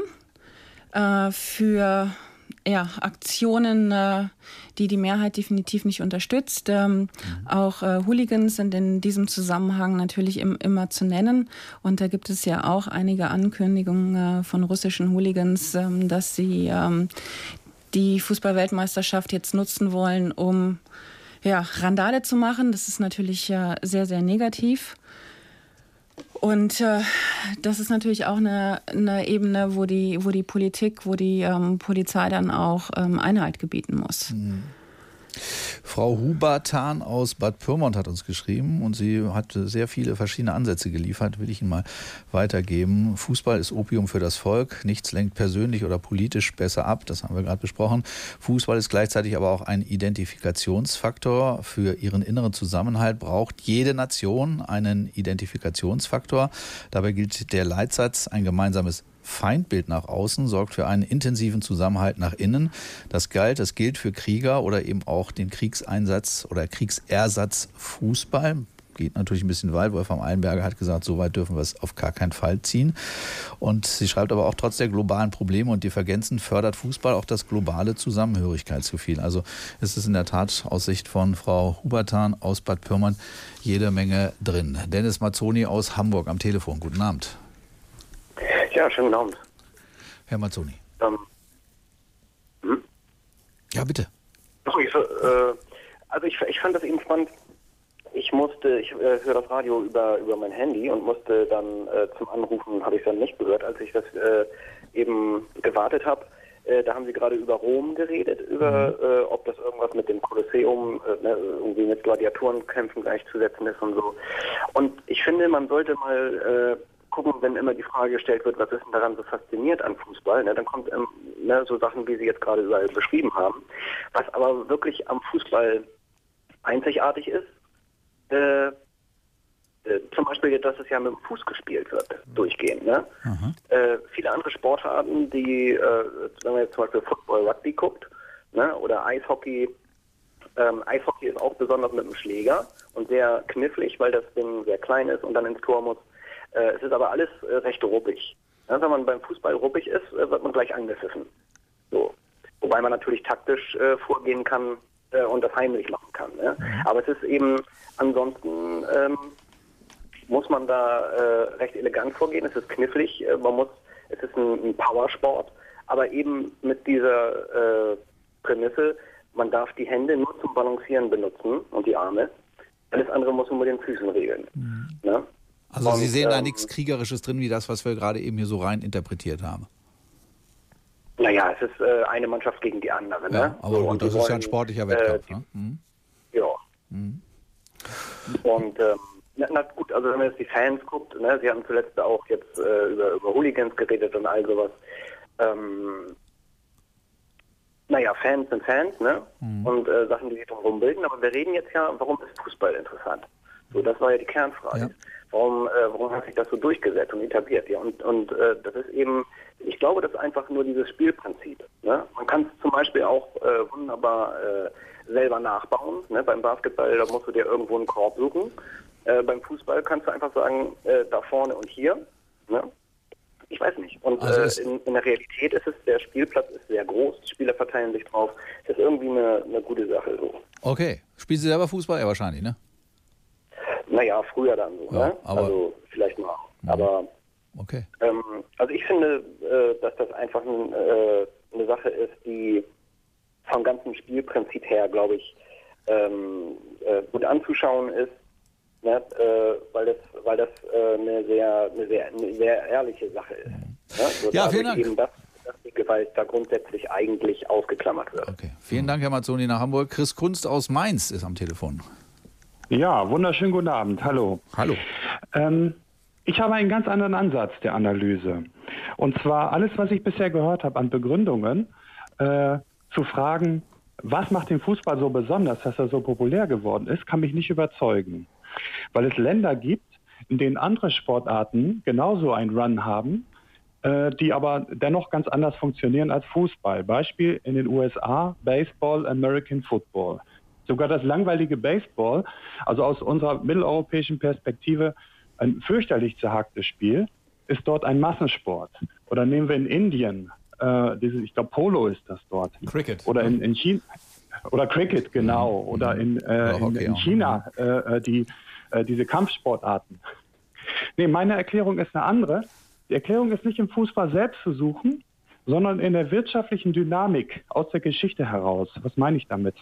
äh, für ja, Aktionen, äh, die die Mehrheit definitiv nicht unterstützt. Ähm, mhm. Auch äh, Hooligans sind in diesem Zusammenhang natürlich im, immer zu nennen. Und da gibt es ja auch einige Ankündigungen äh, von russischen Hooligans, ähm, dass sie ähm, die Fußball-Weltmeisterschaft jetzt nutzen wollen, um ja, Randale zu machen. Das ist natürlich äh, sehr, sehr negativ. Und äh, das ist natürlich auch eine, eine Ebene, wo die, wo die Politik, wo die ähm, Polizei dann auch ähm, Einhalt gebieten muss. Mhm. Frau Hubertan aus Bad Pyrmont hat uns geschrieben und sie hat sehr viele verschiedene Ansätze geliefert, will ich Ihnen mal weitergeben. Fußball ist Opium für das Volk, nichts lenkt persönlich oder politisch besser ab, das haben wir gerade besprochen. Fußball ist gleichzeitig aber auch ein Identifikationsfaktor. Für ihren inneren Zusammenhalt braucht jede Nation einen Identifikationsfaktor. Dabei gilt der Leitsatz, ein gemeinsames Feindbild nach außen sorgt für einen intensiven Zusammenhalt nach innen. Das galt, das gilt für Krieger oder eben auch den Kriegseinsatz oder Kriegsersatz Fußball. Geht natürlich ein bisschen weit. Wolfram Eilenberger hat gesagt, so weit dürfen wir es auf gar keinen Fall ziehen. Und sie schreibt aber auch, trotz der globalen Probleme und Divergenzen fördert Fußball auch das globale Zusammenhörigkeitsgefühl. Also es ist in der Tat aus Sicht von Frau Hubertan aus Bad Pyrmont jede Menge drin. Dennis Mazzoni aus Hamburg am Telefon. Guten Abend. Ja, schönen guten Abend. Herr Mazzoni. Ähm, hm? Ja, bitte. Ich, äh, also ich, ich fand das eben spannend. Ich musste, ich äh, höre das Radio über, über mein Handy und musste dann äh, zum Anrufen, habe ich es dann nicht gehört, als ich das äh, eben gewartet habe. Äh, da haben Sie gerade über Rom geredet, über mhm. äh, ob das irgendwas mit dem Kolosseum, äh, ne, irgendwie mit Gladiatorenkämpfen gleichzusetzen ist und so. Und ich finde, man sollte mal äh, gucken, wenn immer die Frage gestellt wird, was ist denn daran so fasziniert an Fußball, ne, dann kommt ähm, ne, so Sachen, wie Sie jetzt gerade überall beschrieben haben. Was aber wirklich am Fußball einzigartig ist, äh, äh, zum Beispiel, dass es ja mit dem Fuß gespielt wird, durchgehend. Ne? Äh, viele andere Sportarten, die, äh, wenn man jetzt zum Beispiel Football, Rugby guckt, ne? Oder Eishockey, ähm, Eishockey ist auch besonders mit dem Schläger und sehr knifflig, weil das Ding sehr klein ist und dann ins Tor muss. Äh, es ist aber alles äh, recht ruppig. Ja, wenn man beim Fußball ruppig ist, äh, wird man gleich angepfiffen. So. Wobei man natürlich taktisch äh, vorgehen kann äh, und das heimlich machen kann. Ne? Aber es ist eben, ansonsten ähm, muss man da äh, recht elegant vorgehen. Es ist knifflig, äh, man muss, es ist ein, ein Powersport, aber eben mit dieser äh, Prämisse, man darf die Hände nur zum Balancieren benutzen und die Arme. Alles andere muss man mit den Füßen regeln. Mhm. Ne? Also und, Sie sehen ähm, da nichts Kriegerisches drin, wie das, was wir gerade eben hier so rein interpretiert haben. Naja, es ist äh, eine Mannschaft gegen die andere. Ne? Ja, aber so, gut, das ist wollen, ja ein sportlicher Wettkampf. Äh, ne? Mhm. Ja. Mhm. Und ähm, na, na gut, also wenn man jetzt die Fans guckt, ne, Sie haben zuletzt auch jetzt äh, über, über Hooligans geredet und all sowas. Ähm, naja, Fans sind Fans, ne? Mhm. Und äh, Sachen, die sich drumherum bilden. Aber wir reden jetzt ja, warum ist Fußball interessant? So, das war ja die Kernfrage. Ja. Warum, äh, warum hat sich das so durchgesetzt und etabliert? Ja, und und äh, das ist eben, ich glaube, das ist einfach nur dieses Spielprinzip. Ne? Man kann es zum Beispiel auch äh, wunderbar äh, selber nachbauen. Ne? Beim Basketball, da musst du dir irgendwo einen Korb suchen. Äh, beim Fußball kannst du einfach sagen, äh, da vorne und hier. Ne? Ich weiß nicht. Und also äh, in, in der Realität ist es, der Spielplatz ist sehr groß, die Spieler verteilen sich drauf. Das ist irgendwie eine, eine gute Sache so. Okay. Spielen Sie selber Fußball? Ja, wahrscheinlich, ne? Naja, früher dann so, ja, ne? Aber, also vielleicht mal. Mhm. Aber okay. Ähm, also ich finde, äh, dass das einfach ein, äh, eine Sache ist, die vom ganzen Spielprinzip her, glaube ich, ähm, äh, gut anzuschauen ist, ne? äh, weil das, weil das äh, eine sehr, eine sehr, eine sehr ehrliche Sache ist. Ne? So, ja, vielen Dank. Eben das, dass die Gewalt da grundsätzlich eigentlich ausgeklammert wird. Okay. Vielen Dank, Herr Mazzoni, nach Hamburg. Chris Kunst aus Mainz ist am Telefon. Ja, wunderschönen guten Abend. Hallo. Hallo. Ähm, ich habe einen ganz anderen Ansatz der Analyse. Und zwar alles, was ich bisher gehört habe an Begründungen, äh, zu fragen, was macht den Fußball so besonders, dass er so populär geworden ist, kann mich nicht überzeugen. Weil es Länder gibt, in denen andere Sportarten genauso einen Run haben, äh, die aber dennoch ganz anders funktionieren als Fußball. Beispiel in den U S A, Baseball, American Football. Sogar das langweilige Baseball, also aus unserer mitteleuropäischen Perspektive ein fürchterlich zerhacktes Spiel, ist dort ein Massensport. Oder nehmen wir in Indien, äh, diese, ich glaube Polo ist das dort. Cricket. Oder in, in China, oder Cricket, genau. Mhm. Oder in, äh, in, in China äh, die, äh, diese Kampfsportarten. Nee, meine Erklärung ist eine andere. Die Erklärung ist nicht im Fußball selbst zu suchen, sondern in der wirtschaftlichen Dynamik aus der Geschichte heraus. Was meine ich damit?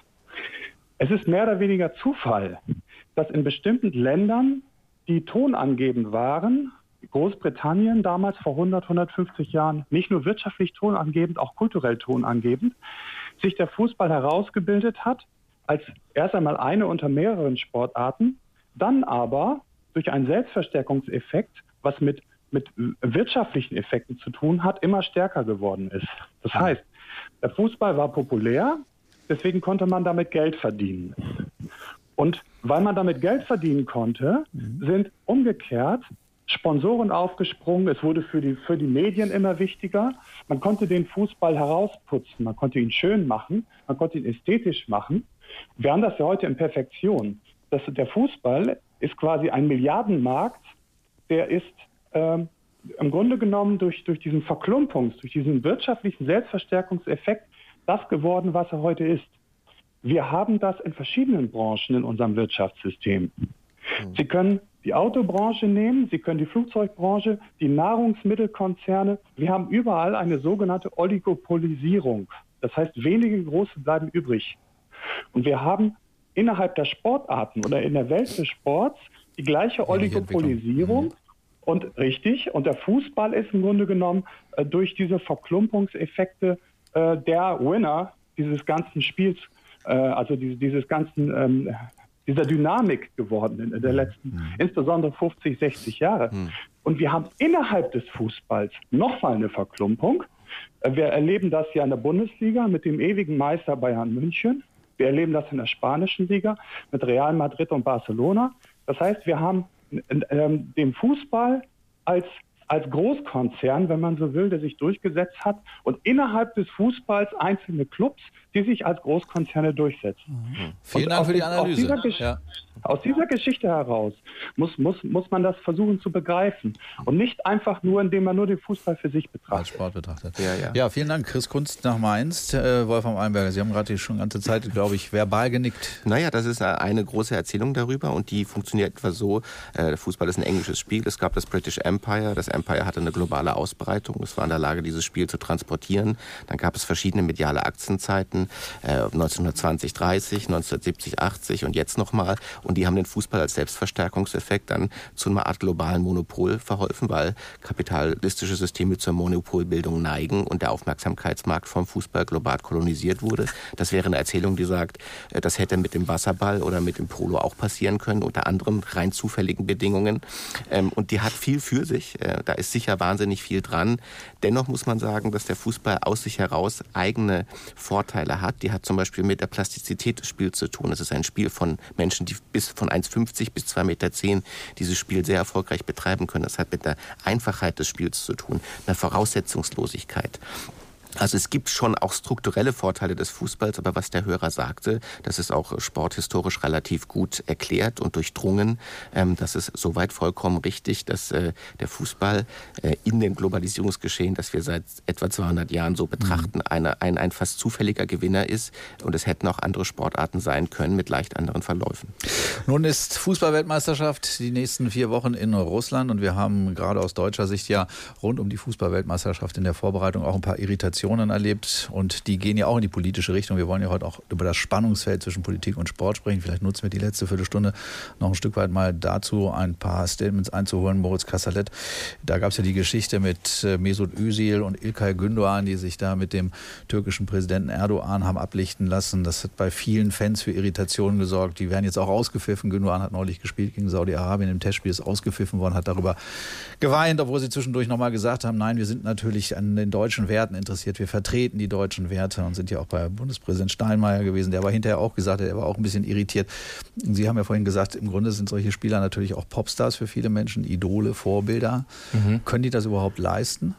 Es ist mehr oder weniger Zufall, dass in bestimmten Ländern, die tonangebend waren, Großbritannien damals vor hundert, hundertfünfzig Jahren, nicht nur wirtschaftlich tonangebend, auch kulturell tonangebend, sich der Fußball herausgebildet hat, als erst einmal eine unter mehreren Sportarten, dann aber durch einen Selbstverstärkungseffekt, was mit, mit wirtschaftlichen Effekten zu tun hat, immer stärker geworden ist. Das heißt, der Fußball war populär, deswegen konnte man damit Geld verdienen. Und weil man damit Geld verdienen konnte, sind umgekehrt Sponsoren aufgesprungen. Es wurde für die, für die Medien immer wichtiger. Man konnte den Fußball herausputzen, man konnte ihn schön machen, man konnte ihn ästhetisch machen. Wir haben das ja heute in Perfektion. Das, der Fußball ist quasi ein Milliardenmarkt, der ist ähm, im Grunde genommen durch, durch diesen Verklumpungs-, durch diesen wirtschaftlichen Selbstverstärkungseffekt das geworden, was er heute ist. Wir haben das in verschiedenen Branchen in unserem Wirtschaftssystem. Mhm. Sie können die Autobranche nehmen, Sie können die Flugzeugbranche, die Nahrungsmittelkonzerne. Wir haben überall eine sogenannte Oligopolisierung. Das heißt, wenige große bleiben übrig. Und wir haben innerhalb der Sportarten oder in der Welt des Sports die gleiche Oligopolisierung. Mhm. Und richtig, und der Fußball ist im Grunde genommen äh, durch diese Verklumpungseffekte äh, der Winner dieses ganzen Spiels, äh, also die, dieses ganzen, ähm, dieser Dynamik geworden in, in der letzten, mhm. insbesondere fünfzig, sechzig Jahre. Mhm. Und wir haben innerhalb des Fußballs nochmal eine Verklumpung. Äh, wir erleben das ja in der Bundesliga mit dem ewigen Meister Bayern München. Wir erleben das in der spanischen Liga mit Real Madrid und Barcelona. Das heißt, wir haben ähm, dem Fußball als als Großkonzern, wenn man so will, der sich durchgesetzt hat und innerhalb des Fußballs einzelne Clubs, die sich als Großkonzerne durchsetzen. Mhm. Vielen Dank für die Analyse. Aus dieser, ja. aus dieser Geschichte heraus muss, muss, muss man das versuchen zu begreifen und nicht einfach nur, indem man nur den Fußball für sich betrachtet. Als Sport betrachtet. Ja, ja. ja, vielen Dank. Chris Kunst nach Mainz. Äh, Wolfram Einberger, Sie haben gerade schon die ganze Zeit, glaube ich, verbal genickt. Naja, das ist eine große Erzählung darüber und die funktioniert etwa so, äh, der Fußball ist ein englisches Spiel, es gab das British Empire, das Empire hatte eine globale Ausbreitung, es war in der Lage, dieses Spiel zu transportieren. Dann gab es verschiedene mediale Aktienzeiten, äh, neunzehnhundertzwanzig, dreißig, neunzehnhundertsiebzig, achtzig und jetzt nochmal. Und die haben den Fußball als Selbstverstärkungseffekt dann zu einer Art globalen Monopol verholfen, weil kapitalistische Systeme zur Monopolbildung neigen und der Aufmerksamkeitsmarkt vom Fußball global kolonisiert wurde. Das wäre eine Erzählung, die sagt, das hätte mit dem Wasserball oder mit dem Polo auch passieren können, unter anderen rein zufälligen Bedingungen. Und die hat viel für sich. Da ist sicher wahnsinnig viel dran. Dennoch muss man sagen, dass der Fußball aus sich heraus eigene Vorteile hat. Die hat zum Beispiel mit der Plastizität des Spiels zu tun. Es ist ein Spiel von Menschen, die bis von eins Komma fünfzig bis zwei Meter zehn dieses Spiel sehr erfolgreich betreiben können. Das hat mit der Einfachheit des Spiels zu tun, einer Voraussetzungslosigkeit. Also es gibt schon auch strukturelle Vorteile des Fußballs, aber was der Hörer sagte, das ist auch sporthistorisch relativ gut erklärt und durchdrungen. Ähm, das ist soweit vollkommen richtig, dass äh, der Fußball äh, in dem Globalisierungsgeschehen, das wir seit etwa zweihundert Jahren so betrachten, mhm. eine, ein, ein fast zufälliger Gewinner ist. Und es hätten auch andere Sportarten sein können mit leicht anderen Verläufen. Nun ist Fußballweltmeisterschaft die nächsten vier Wochen in Russland und wir haben gerade aus deutscher Sicht ja rund um die Fußballweltmeisterschaft in der Vorbereitung auch ein paar Irritationen erlebt und die gehen ja auch in die politische Richtung. Wir wollen ja heute auch über das Spannungsfeld zwischen Politik und Sport sprechen. Vielleicht nutzen wir die letzte Viertelstunde noch ein Stück weit mal dazu, ein paar Statements einzuholen. Moritz Kassalet, da gab es ja die Geschichte mit Mesut Özil und İlkay Gündoğan, die sich da mit dem türkischen Präsidenten Erdogan haben ablichten lassen. Das hat bei vielen Fans für Irritationen gesorgt. Die werden jetzt auch ausgepfiffen. Gündoğan hat neulich gespielt gegen Saudi-Arabien. Im Testspiel ist ausgepfiffen worden, hat darüber geweint, obwohl sie zwischendurch nochmal gesagt haben, nein, wir sind natürlich an den deutschen Werten interessiert. Wir vertreten die deutschen Werte und sind ja auch bei Bundespräsident Steinmeier gewesen, der aber hinterher auch gesagt hat, er war auch ein bisschen irritiert. Sie haben ja vorhin gesagt, im Grunde sind solche Spieler natürlich auch Popstars für viele Menschen, Idole, Vorbilder. Mhm. Können die das überhaupt leisten?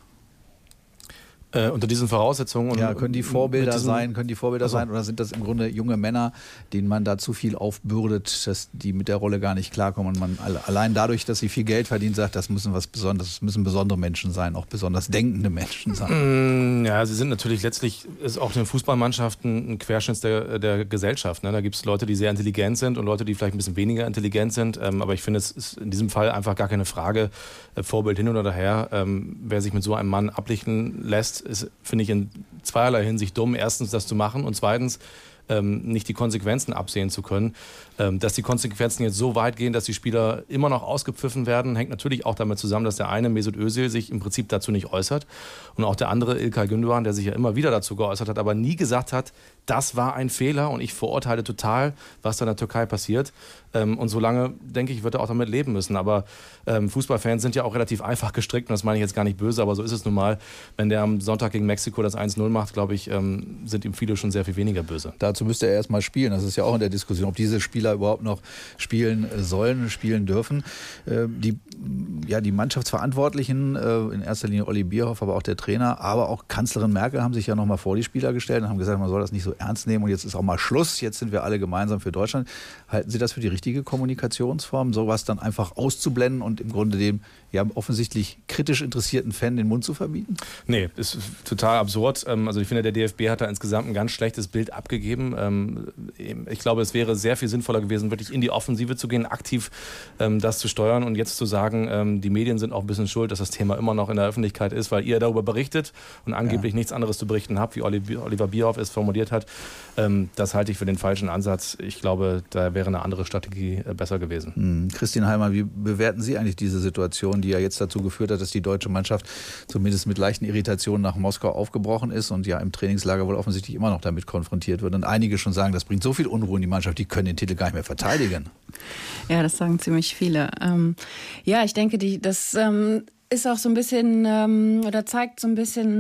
Äh, unter diesen Voraussetzungen. Und ja, können die Vorbilder diesen, sein, können die Vorbilder also, sein oder sind das im Grunde junge Männer, denen man da zu viel aufbürdet, dass die mit der Rolle gar nicht klarkommen und man allein dadurch, dass sie viel Geld verdienen, sagt, das müssen was Besonderes, das müssen besondere Menschen sein, auch besonders denkende Menschen sein. Ja, sie sind natürlich letztlich, ist auch eine Fußballmannschaft ein Querschnitt der, der Gesellschaft. Ne? Da gibt es Leute, die sehr intelligent sind und Leute, die vielleicht ein bisschen weniger intelligent sind. Ähm, aber ich finde, es ist in diesem Fall einfach gar keine Frage, äh, Vorbild hin oder her. Ähm, wer sich mit so einem Mann ablichten lässt, ist, finde ich, in zweierlei Hinsicht dumm. Erstens, das zu machen und zweitens, ähm, nicht die Konsequenzen absehen zu können. Ähm, dass die Konsequenzen jetzt so weit gehen, dass die Spieler immer noch ausgepfiffen werden, hängt natürlich auch damit zusammen, dass der eine, Mesut Özil, sich im Prinzip dazu nicht äußert und auch der andere, İlkay Gündoğan, der sich ja immer wieder dazu geäußert hat, aber nie gesagt hat, das war ein Fehler und ich verurteile total, was da in der Türkei passiert. Ähm, und solange, denke ich, wird er auch damit leben müssen. Aber ähm, Fußballfans sind ja auch relativ einfach gestrickt und das meine ich jetzt gar nicht böse, aber so ist es nun mal. Wenn der am Sonntag gegen Mexiko das eins null macht, glaube ich, ähm, sind ihm viele schon sehr viel weniger böse. Dazu müsste er erstmal spielen. Das ist ja auch in der Diskussion, ob diese Spieler überhaupt noch spielen sollen, spielen dürfen. Äh, die, ja, die Mannschaftsverantwortlichen, äh, in erster Linie Olli Bierhoff, aber auch der Trainer, aber auch Kanzlerin Merkel haben sich ja noch mal vor die Spieler gestellt und haben gesagt, man soll das nicht so ernst nehmen und jetzt ist auch mal Schluss, jetzt sind wir alle gemeinsam für Deutschland. Halten Sie das für die richtige Kommunikationsform, sowas dann einfach auszublenden und im Grunde dem ja offensichtlich kritisch interessierten Fan den Mund zu verbieten? Nee, ist total absurd. Also ich finde, der D F B hat da insgesamt ein ganz schlechtes Bild abgegeben. Ich glaube, es wäre sehr viel sinnvoller gewesen, wirklich in die Offensive zu gehen, aktiv das zu steuern und jetzt zu sagen, die Medien sind auch ein bisschen schuld, dass das Thema immer noch in der Öffentlichkeit ist, weil ihr darüber berichtet und angeblich ja. nichts anderes zu berichten habt, wie Oliver Bierhoff es formuliert hat. Das halte ich für den falschen Ansatz. Ich glaube, da wäre eine andere Strategie besser gewesen. Hm. Christine Heimer, wie bewerten Sie eigentlich diese Situation, die ja jetzt dazu geführt hat, dass die deutsche Mannschaft zumindest mit leichten Irritationen nach Moskau aufgebrochen ist und ja im Trainingslager wohl offensichtlich immer noch damit konfrontiert wird? Und einige schon sagen, das bringt so viel Unruhe in die Mannschaft, die können den Titel gar nicht mehr verteidigen. Ja, das sagen ziemlich viele. Ähm, ja, ich denke, die, das ähm, ist auch so ein bisschen ähm, oder zeigt so ein bisschen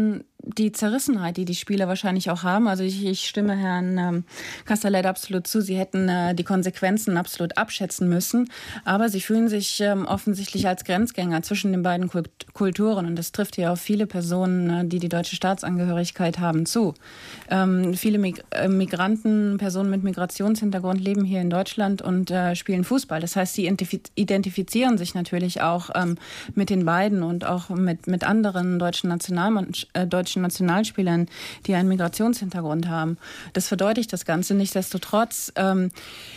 die Zerrissenheit, die die Spieler wahrscheinlich auch haben. Also ich, ich stimme Herrn ähm, Castellet absolut zu. Sie hätten äh, die Konsequenzen absolut abschätzen müssen. Aber sie fühlen sich ähm, offensichtlich als Grenzgänger zwischen den beiden Kult- Kulturen. Und das trifft ja auf viele Personen, äh, die die deutsche Staatsangehörigkeit haben, zu. Ähm, viele Mig- äh, Migranten, Personen mit Migrationshintergrund leben hier in Deutschland und äh, spielen Fußball. Das heißt, sie identif- identifizieren sich natürlich auch ähm, mit den beiden und auch mit, mit anderen deutschen Nationalmann- äh, deutschen Nationalspielern, die einen Migrationshintergrund haben. Das verdeutlicht das Ganze. Nichtsdestotrotz ähm,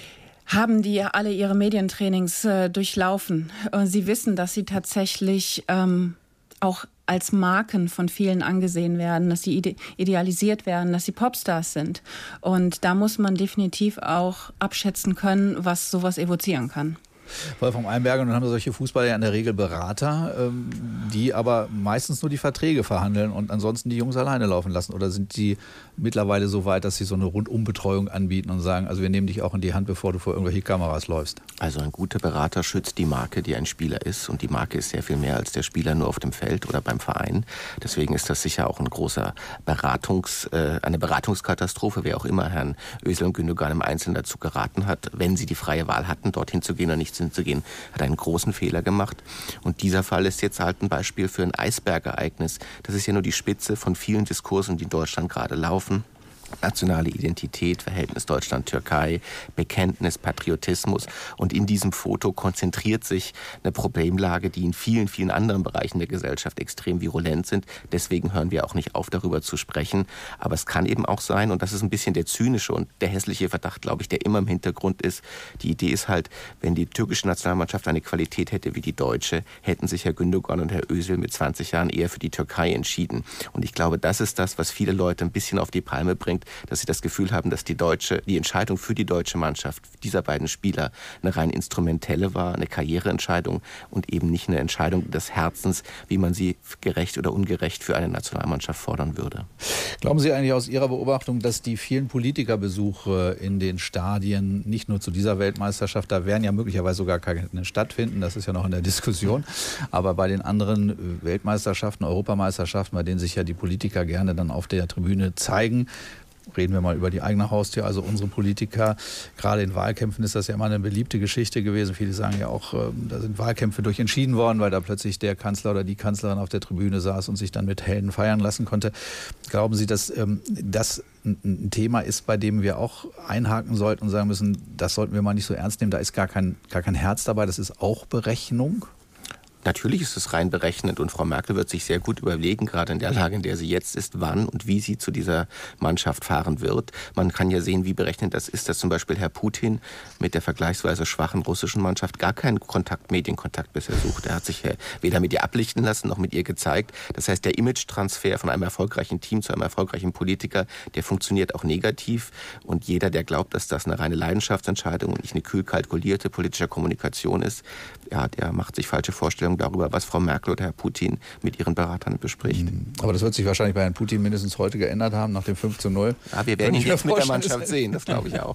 haben die alle ihre Medientrainings äh, durchlaufen. Und sie wissen, dass sie tatsächlich ähm, auch als Marken von vielen angesehen werden, dass sie ide- idealisiert werden, dass sie Popstars sind. Und da muss man definitiv auch abschätzen können, was sowas evozieren kann. Wolfram Einberger, nun haben wir solche Fußballer ja in der Regel Berater, ähm, die aber meistens nur die Verträge verhandeln und ansonsten die Jungs alleine laufen lassen. Oder sind die mittlerweile so weit, dass sie so eine Rundumbetreuung anbieten und sagen, also wir nehmen dich auch in die Hand, bevor du vor irgendwelche Kameras läufst? Also ein guter Berater schützt die Marke, die ein Spieler ist. Und die Marke ist sehr viel mehr als der Spieler nur auf dem Feld oder beim Verein. Deswegen ist das sicher auch ein großer Beratungs, äh, eine Beratungskatastrophe, wer auch immer Herrn Özil und Gündogan im Einzelnen dazu geraten hat, wenn sie die freie Wahl hatten, dorthin zu gehen oder nicht hinzugehen, hat einen großen Fehler gemacht. Und dieser Fall ist jetzt halt ein Beispiel für ein Eisbergereignis. Das ist ja nur die Spitze von vielen Diskursen, die in Deutschland gerade laufen. Nationale Identität, Verhältnis Deutschland-Türkei, Bekenntnis, Patriotismus. Und in diesem Foto konzentriert sich eine Problemlage, die in vielen, vielen anderen Bereichen der Gesellschaft extrem virulent sind. Deswegen hören wir auch nicht auf, darüber zu sprechen. Aber es kann eben auch sein, und das ist ein bisschen der zynische und der hässliche Verdacht, glaube ich, der immer im Hintergrund ist. Die Idee ist halt, wenn die türkische Nationalmannschaft eine Qualität hätte wie die deutsche, hätten sich Herr Gündogan und Herr Özil mit zwanzig Jahren eher für die Türkei entschieden. Und ich glaube, das ist das, was viele Leute ein bisschen auf die Palme bringt, dass sie das Gefühl haben, dass die deutsche, die Entscheidung für die deutsche Mannschaft dieser beiden Spieler eine rein instrumentelle war, eine Karriereentscheidung und eben nicht eine Entscheidung des Herzens, wie man sie gerecht oder ungerecht für eine Nationalmannschaft fordern würde. Glauben Sie eigentlich aus Ihrer Beobachtung, dass die vielen Politikerbesuche in den Stadien nicht nur zu dieser Weltmeisterschaft, da werden ja möglicherweise sogar keine stattfinden, das ist ja noch in der Diskussion, aber bei den anderen Weltmeisterschaften, Europameisterschaften, bei denen sich ja die Politiker gerne dann auf der Tribüne zeigen, reden wir mal über die eigene Haustür, also unsere Politiker. Gerade in Wahlkämpfen ist das ja immer eine beliebte Geschichte gewesen. Viele sagen ja auch, da sind Wahlkämpfe durch entschieden worden, weil da plötzlich der Kanzler oder die Kanzlerin auf der Tribüne saß und sich dann mit Helden feiern lassen konnte. Glauben Sie, dass das ein Thema ist, bei dem wir auch einhaken sollten und sagen müssen, das sollten wir mal nicht so ernst nehmen, da ist gar kein, gar kein Herz dabei, das ist auch Berechnung? Natürlich ist es rein berechnet und Frau Merkel wird sich sehr gut überlegen, gerade in der Lage, in der sie jetzt ist, wann und wie sie zu dieser Mannschaft fahren wird. Man kann ja sehen, wie berechnet das ist, dass zum Beispiel Herr Putin mit der vergleichsweise schwachen russischen Mannschaft gar keinen Kontakt, Medienkontakt bisher sucht. Er hat sich weder mit ihr ablichten lassen, noch mit ihr gezeigt. Das heißt, der Image-Transfer von einem erfolgreichen Team zu einem erfolgreichen Politiker, der funktioniert auch negativ. Und jeder, der glaubt, dass das eine reine Leidenschaftsentscheidung und nicht eine kühl kalkulierte politische Kommunikation ist, ja, der macht sich falsche Vorstellungen darüber, was Frau Merkel oder Herr Putin mit ihren Beratern bespricht. Aber das wird sich wahrscheinlich bei Herrn Putin mindestens heute geändert haben, nach dem fünf zu null. Ja, wir werden ihn jetzt mit der Mannschaft sehen, das glaube ich auch.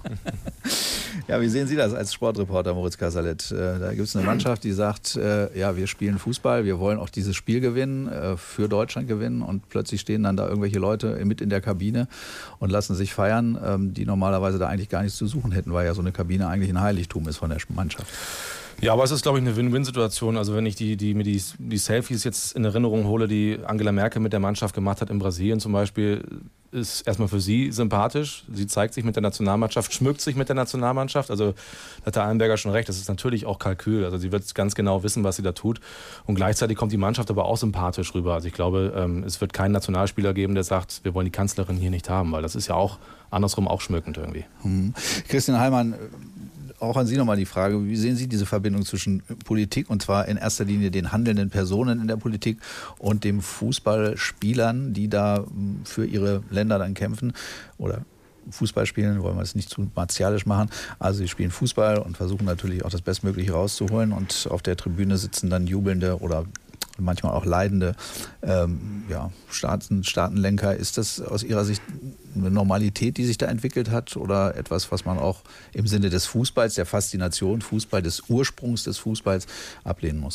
Ja, wie sehen Sie das als Sportreporter, Moritz Castellet? Da gibt es eine Mannschaft, die sagt, ja, wir spielen Fußball, wir wollen auch dieses Spiel gewinnen, für Deutschland gewinnen, und plötzlich stehen dann da irgendwelche Leute mit in der Kabine und lassen sich feiern, die normalerweise da eigentlich gar nichts zu suchen hätten, weil ja so eine Kabine eigentlich ein Heiligtum ist von der Mannschaft. Ja, aber es ist, glaube ich, eine Win-Win-Situation. Also wenn ich die, die, mir die, die Selfies jetzt in Erinnerung hole, die Angela Merkel mit der Mannschaft gemacht hat in Brasilien zum Beispiel, ist erstmal für sie sympathisch. Sie zeigt sich mit der Nationalmannschaft, schmückt sich mit der Nationalmannschaft. Also da hat der Einberger schon recht, das ist natürlich auch Kalkül. Also sie wird ganz genau wissen, was sie da tut. Und gleichzeitig kommt die Mannschaft aber auch sympathisch rüber. Also ich glaube, es wird keinen Nationalspieler geben, der sagt, wir wollen die Kanzlerin hier nicht haben, weil das ist ja auch andersrum auch schmückend irgendwie. Hm. Christian Heilmann, auch an Sie nochmal die Frage, wie sehen Sie diese Verbindung zwischen Politik, und zwar in erster Linie den handelnden Personen in der Politik, und dem Fußballspielern, die da für ihre Länder dann kämpfen oder Fußball spielen, wollen wir es nicht zu martialisch machen. Also sie spielen Fußball und versuchen natürlich auch das Bestmögliche rauszuholen, und auf der Tribüne sitzen dann jubelnde oder manchmal auch leidende ähm, ja, Staaten, Staatenlenker. Ist das aus Ihrer Sicht eine Normalität, die sich da entwickelt hat, oder etwas, was man auch im Sinne des Fußballs, der Faszination Fußball, des Ursprungs des Fußballs ablehnen muss?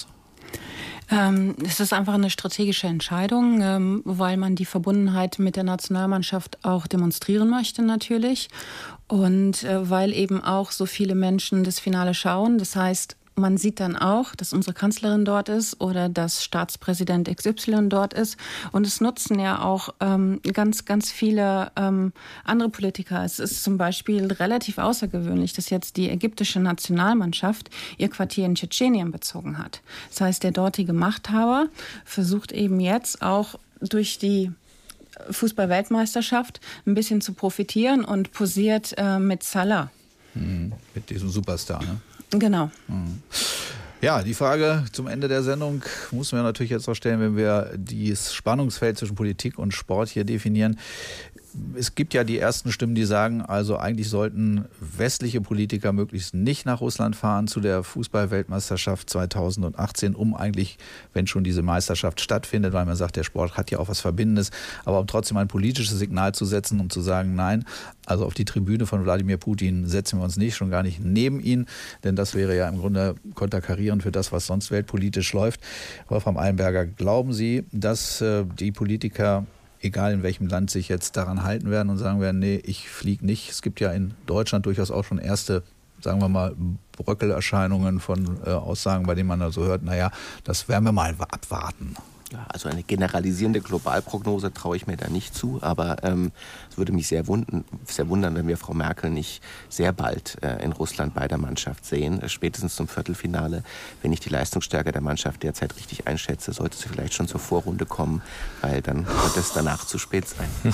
Ähm, es ist einfach eine strategische Entscheidung, ähm, weil man die Verbundenheit mit der Nationalmannschaft auch demonstrieren möchte natürlich und äh, weil eben auch so viele Menschen das Finale schauen. Das heißt, man sieht dann auch, dass unsere Kanzlerin dort ist oder dass Staatspräsident X Y dort ist. Und es nutzen ja auch ähm, ganz, ganz viele ähm, andere Politiker. Es ist zum Beispiel relativ außergewöhnlich, dass jetzt die ägyptische Nationalmannschaft ihr Quartier in Tschetschenien bezogen hat. Das heißt, der dortige Machthaber versucht eben jetzt auch durch die Fußball-Weltmeisterschaft ein bisschen zu profitieren und posiert äh, mit Salah. Mhm, mit diesem Superstar, ne? Genau. Ja, die Frage zum Ende der Sendung müssen wir natürlich jetzt noch stellen, wenn wir dieses Spannungsfeld zwischen Politik und Sport hier definieren. Es gibt ja die ersten Stimmen, die sagen, also eigentlich sollten westliche Politiker möglichst nicht nach Russland fahren zu der Fußball-Weltmeisterschaft zweitausendachtzehn, um eigentlich, wenn schon diese Meisterschaft stattfindet, weil man sagt, der Sport hat ja auch was Verbindendes, aber um trotzdem ein politisches Signal zu setzen, um zu sagen, nein, also auf die Tribüne von Wladimir Putin setzen wir uns nicht, schon gar nicht neben ihn, denn das wäre ja im Grunde konterkarierend für das, was sonst weltpolitisch läuft. Wolfram Eilenberger, glauben Sie, dass äh, die Politiker, egal in welchem Land, sich jetzt daran halten werden und sagen werden, nee, ich fliege nicht. Es gibt ja in Deutschland durchaus auch schon erste, sagen wir mal, Bröckelerscheinungen von äh, Aussagen, bei denen man also hört, naja, das werden wir mal abwarten. Ja, also eine generalisierende Globalprognose traue ich mir da nicht zu, aber ähm, es würde mich sehr, wund- sehr wundern, wenn wir Frau Merkel nicht sehr bald äh, in Russland bei der Mannschaft sehen, äh, spätestens zum Viertelfinale. Wenn ich die Leistungsstärke der Mannschaft derzeit richtig einschätze, sollte sie vielleicht schon zur Vorrunde kommen, weil dann wird es danach zu spät sein.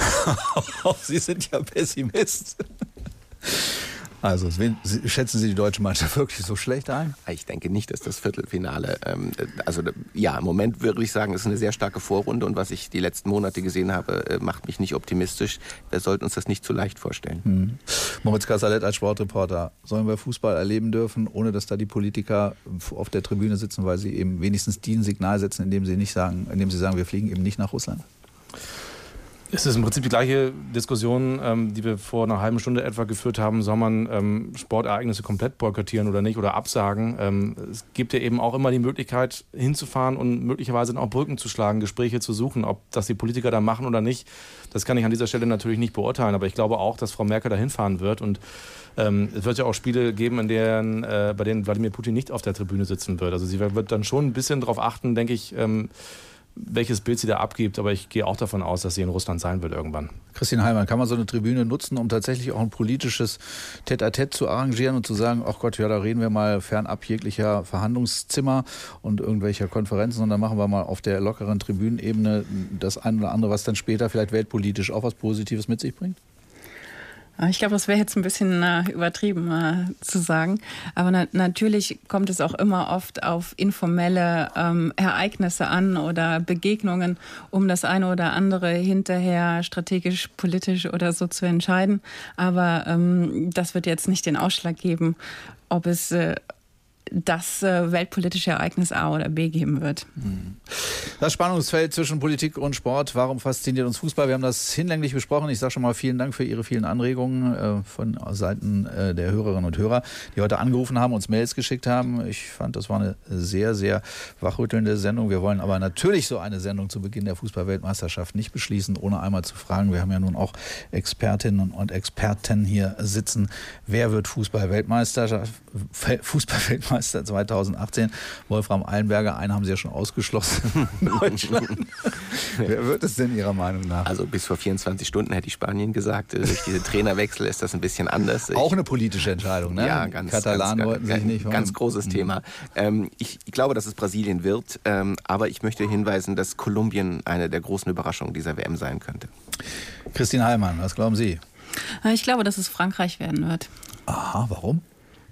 Sie sind ja Pessimist. Also schätzen Sie die deutsche Mannschaft wirklich so schlecht ein? Ich denke nicht, dass das Viertelfinale, ähm, also ja, im Moment würde ich sagen, es ist eine sehr starke Vorrunde und was ich die letzten Monate gesehen habe, äh, macht mich nicht optimistisch. Wir sollten uns das nicht zu leicht vorstellen. Hm. Moritz Casalet als Sportreporter, sollen wir Fußball erleben dürfen, ohne dass da die Politiker auf der Tribüne sitzen, weil sie eben wenigstens die ein Signal setzen, indem sie nicht sagen, indem sie sagen, wir fliegen eben nicht nach Russland? Es ist im Prinzip die gleiche Diskussion, ähm, die wir vor einer halben Stunde etwa geführt haben. Soll man ähm, Sportereignisse komplett boykottieren oder nicht oder absagen? Ähm, es gibt ja eben auch immer die Möglichkeit hinzufahren und möglicherweise dann auch Brücken zu schlagen, Gespräche zu suchen. Ob das die Politiker da machen oder nicht, das kann ich an dieser Stelle natürlich nicht beurteilen. Aber ich glaube auch, dass Frau Merkel da hinfahren wird. Und ähm, es wird ja auch Spiele geben, in denen, äh, bei denen Wladimir Putin nicht auf der Tribüne sitzen wird. Also sie wird dann schon ein bisschen darauf achten, denke ich, ähm, welches Bild sie da abgibt, aber ich gehe auch davon aus, dass sie in Russland sein wird irgendwann. Christine Heilmann, kann man so eine Tribüne nutzen, um tatsächlich auch ein politisches Tête-à-Tête zu arrangieren und zu sagen, ach Gott, ja, da reden wir mal fernab jeglicher Verhandlungszimmer und irgendwelcher Konferenzen, sondern machen wir mal auf der lockeren Tribünenebene das eine oder andere, was dann später vielleicht weltpolitisch auch was Positives mit sich bringt? Ich glaube, das wäre jetzt ein bisschen äh, übertrieben äh, zu sagen. Aber na- natürlich kommt es auch immer oft auf informelle ähm, Ereignisse an oder Begegnungen, um das eine oder andere hinterher strategisch, politisch oder so zu entscheiden. Aber ähm, das wird jetzt nicht den Ausschlag geben, ob es äh, das äh, weltpolitische Ereignis A oder B geben wird. Das Spannungsfeld zwischen Politik und Sport. Warum fasziniert uns Fußball? Wir haben das hinlänglich besprochen. Ich sage schon mal vielen Dank für Ihre vielen Anregungen äh, von Seiten äh, der Hörerinnen und Hörer, die heute angerufen haben, uns Mails geschickt haben. Ich fand, das war eine sehr, sehr wachrüttelnde Sendung. Wir wollen aber natürlich so eine Sendung zu Beginn der Fußball-Weltmeisterschaft nicht beschließen, ohne einmal zu fragen. Wir haben ja nun auch Expertinnen und Experten hier sitzen. Wer wird Fußball-Weltmeister? Fußball-Weltmeister zweitausendachtzehn. Wolfram Eilenberger, einen haben Sie ja schon ausgeschlossen. Deutschland. Wer wird es denn Ihrer Meinung nach? Also bis vor vierundzwanzig Stunden hätte ich Spanien gesagt. Durch diese Trainerwechsel ist das ein bisschen anders. Ich, auch eine politische Entscheidung, ne? Ja, ganz, Katalanen ganz, wollten ganz, sich nicht. Ganz großes mhm. Thema. Ähm, ich, ich glaube, dass es Brasilien wird, ähm, aber ich möchte hinweisen, dass Kolumbien eine der großen Überraschungen dieser W M sein könnte. Christine Heilmann, was glauben Sie? Ich glaube, dass es Frankreich werden wird. Aha, warum?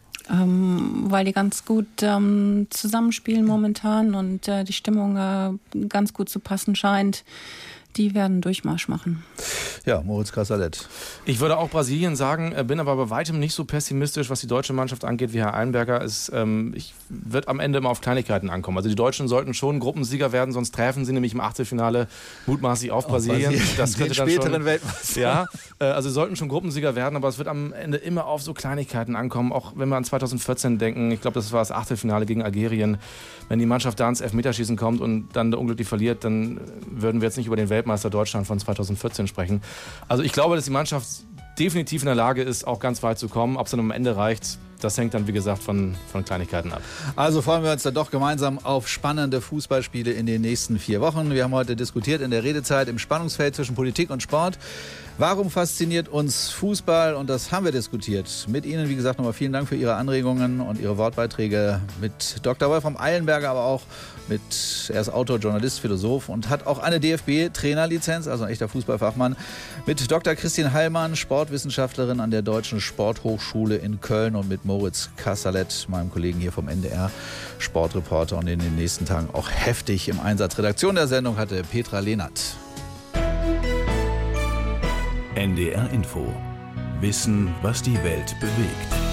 Ähm, weil die ganz gut ähm, zusammenspielen momentan und äh, die Stimmung äh, ganz gut zu passen scheint. Die werden Durchmarsch machen. Ja, Moritz Casalet. Ich würde auch Brasilien sagen, bin aber bei weitem nicht so pessimistisch, was die deutsche Mannschaft angeht, wie Herr Eilenberger. Es ähm, ich, wird am Ende immer auf Kleinigkeiten ankommen. Also die Deutschen sollten schon Gruppensieger werden, sonst treffen sie nämlich im Achtelfinale mutmaßlich auf Brasilien. Brasilien. Das könnte Den dann späteren schon, Weltmeister. Ja, äh, also sie sollten schon Gruppensieger werden, aber es wird am Ende immer auf so Kleinigkeiten ankommen. Auch wenn wir an zweitausendvierzehn denken, ich glaube, das war das Achtelfinale gegen Algerien. Wenn die Mannschaft da ins Elfmeterschießen kommt und dann unglücklich verliert, dann würden wir jetzt nicht über den Weltmeister Deutschland von zweitausendvierzehn sprechen. Also ich glaube, dass die Mannschaft definitiv in der Lage ist, auch ganz weit zu kommen. Ob es dann am Ende reicht, das hängt dann, wie gesagt, von, von Kleinigkeiten ab. Also freuen wir uns dann doch gemeinsam auf spannende Fußballspiele in den nächsten vier Wochen. Wir haben heute diskutiert in der Redezeit im Spannungsfeld zwischen Politik und Sport. Warum fasziniert uns Fußball? Und das haben wir diskutiert. Mit Ihnen, wie gesagt, nochmal vielen Dank für Ihre Anregungen und Ihre Wortbeiträge. Mit Doktor Wolfram Eilenberger, aber auch mit, er ist Autor, Journalist, Philosoph und hat auch eine D F B-Trainerlizenz, also ein echter Fußballfachmann. Mit Doktor Christine Heilmann, Sportwissenschaftlerin an der Deutschen Sporthochschule in Köln und mit Moritz Casalet, meinem Kollegen hier vom N D R, Sportreporter und in den nächsten Tagen auch heftig im Einsatz. Redaktion der Sendung hatte Petra Lehnert. N D R Info. Wissen, was die Welt bewegt.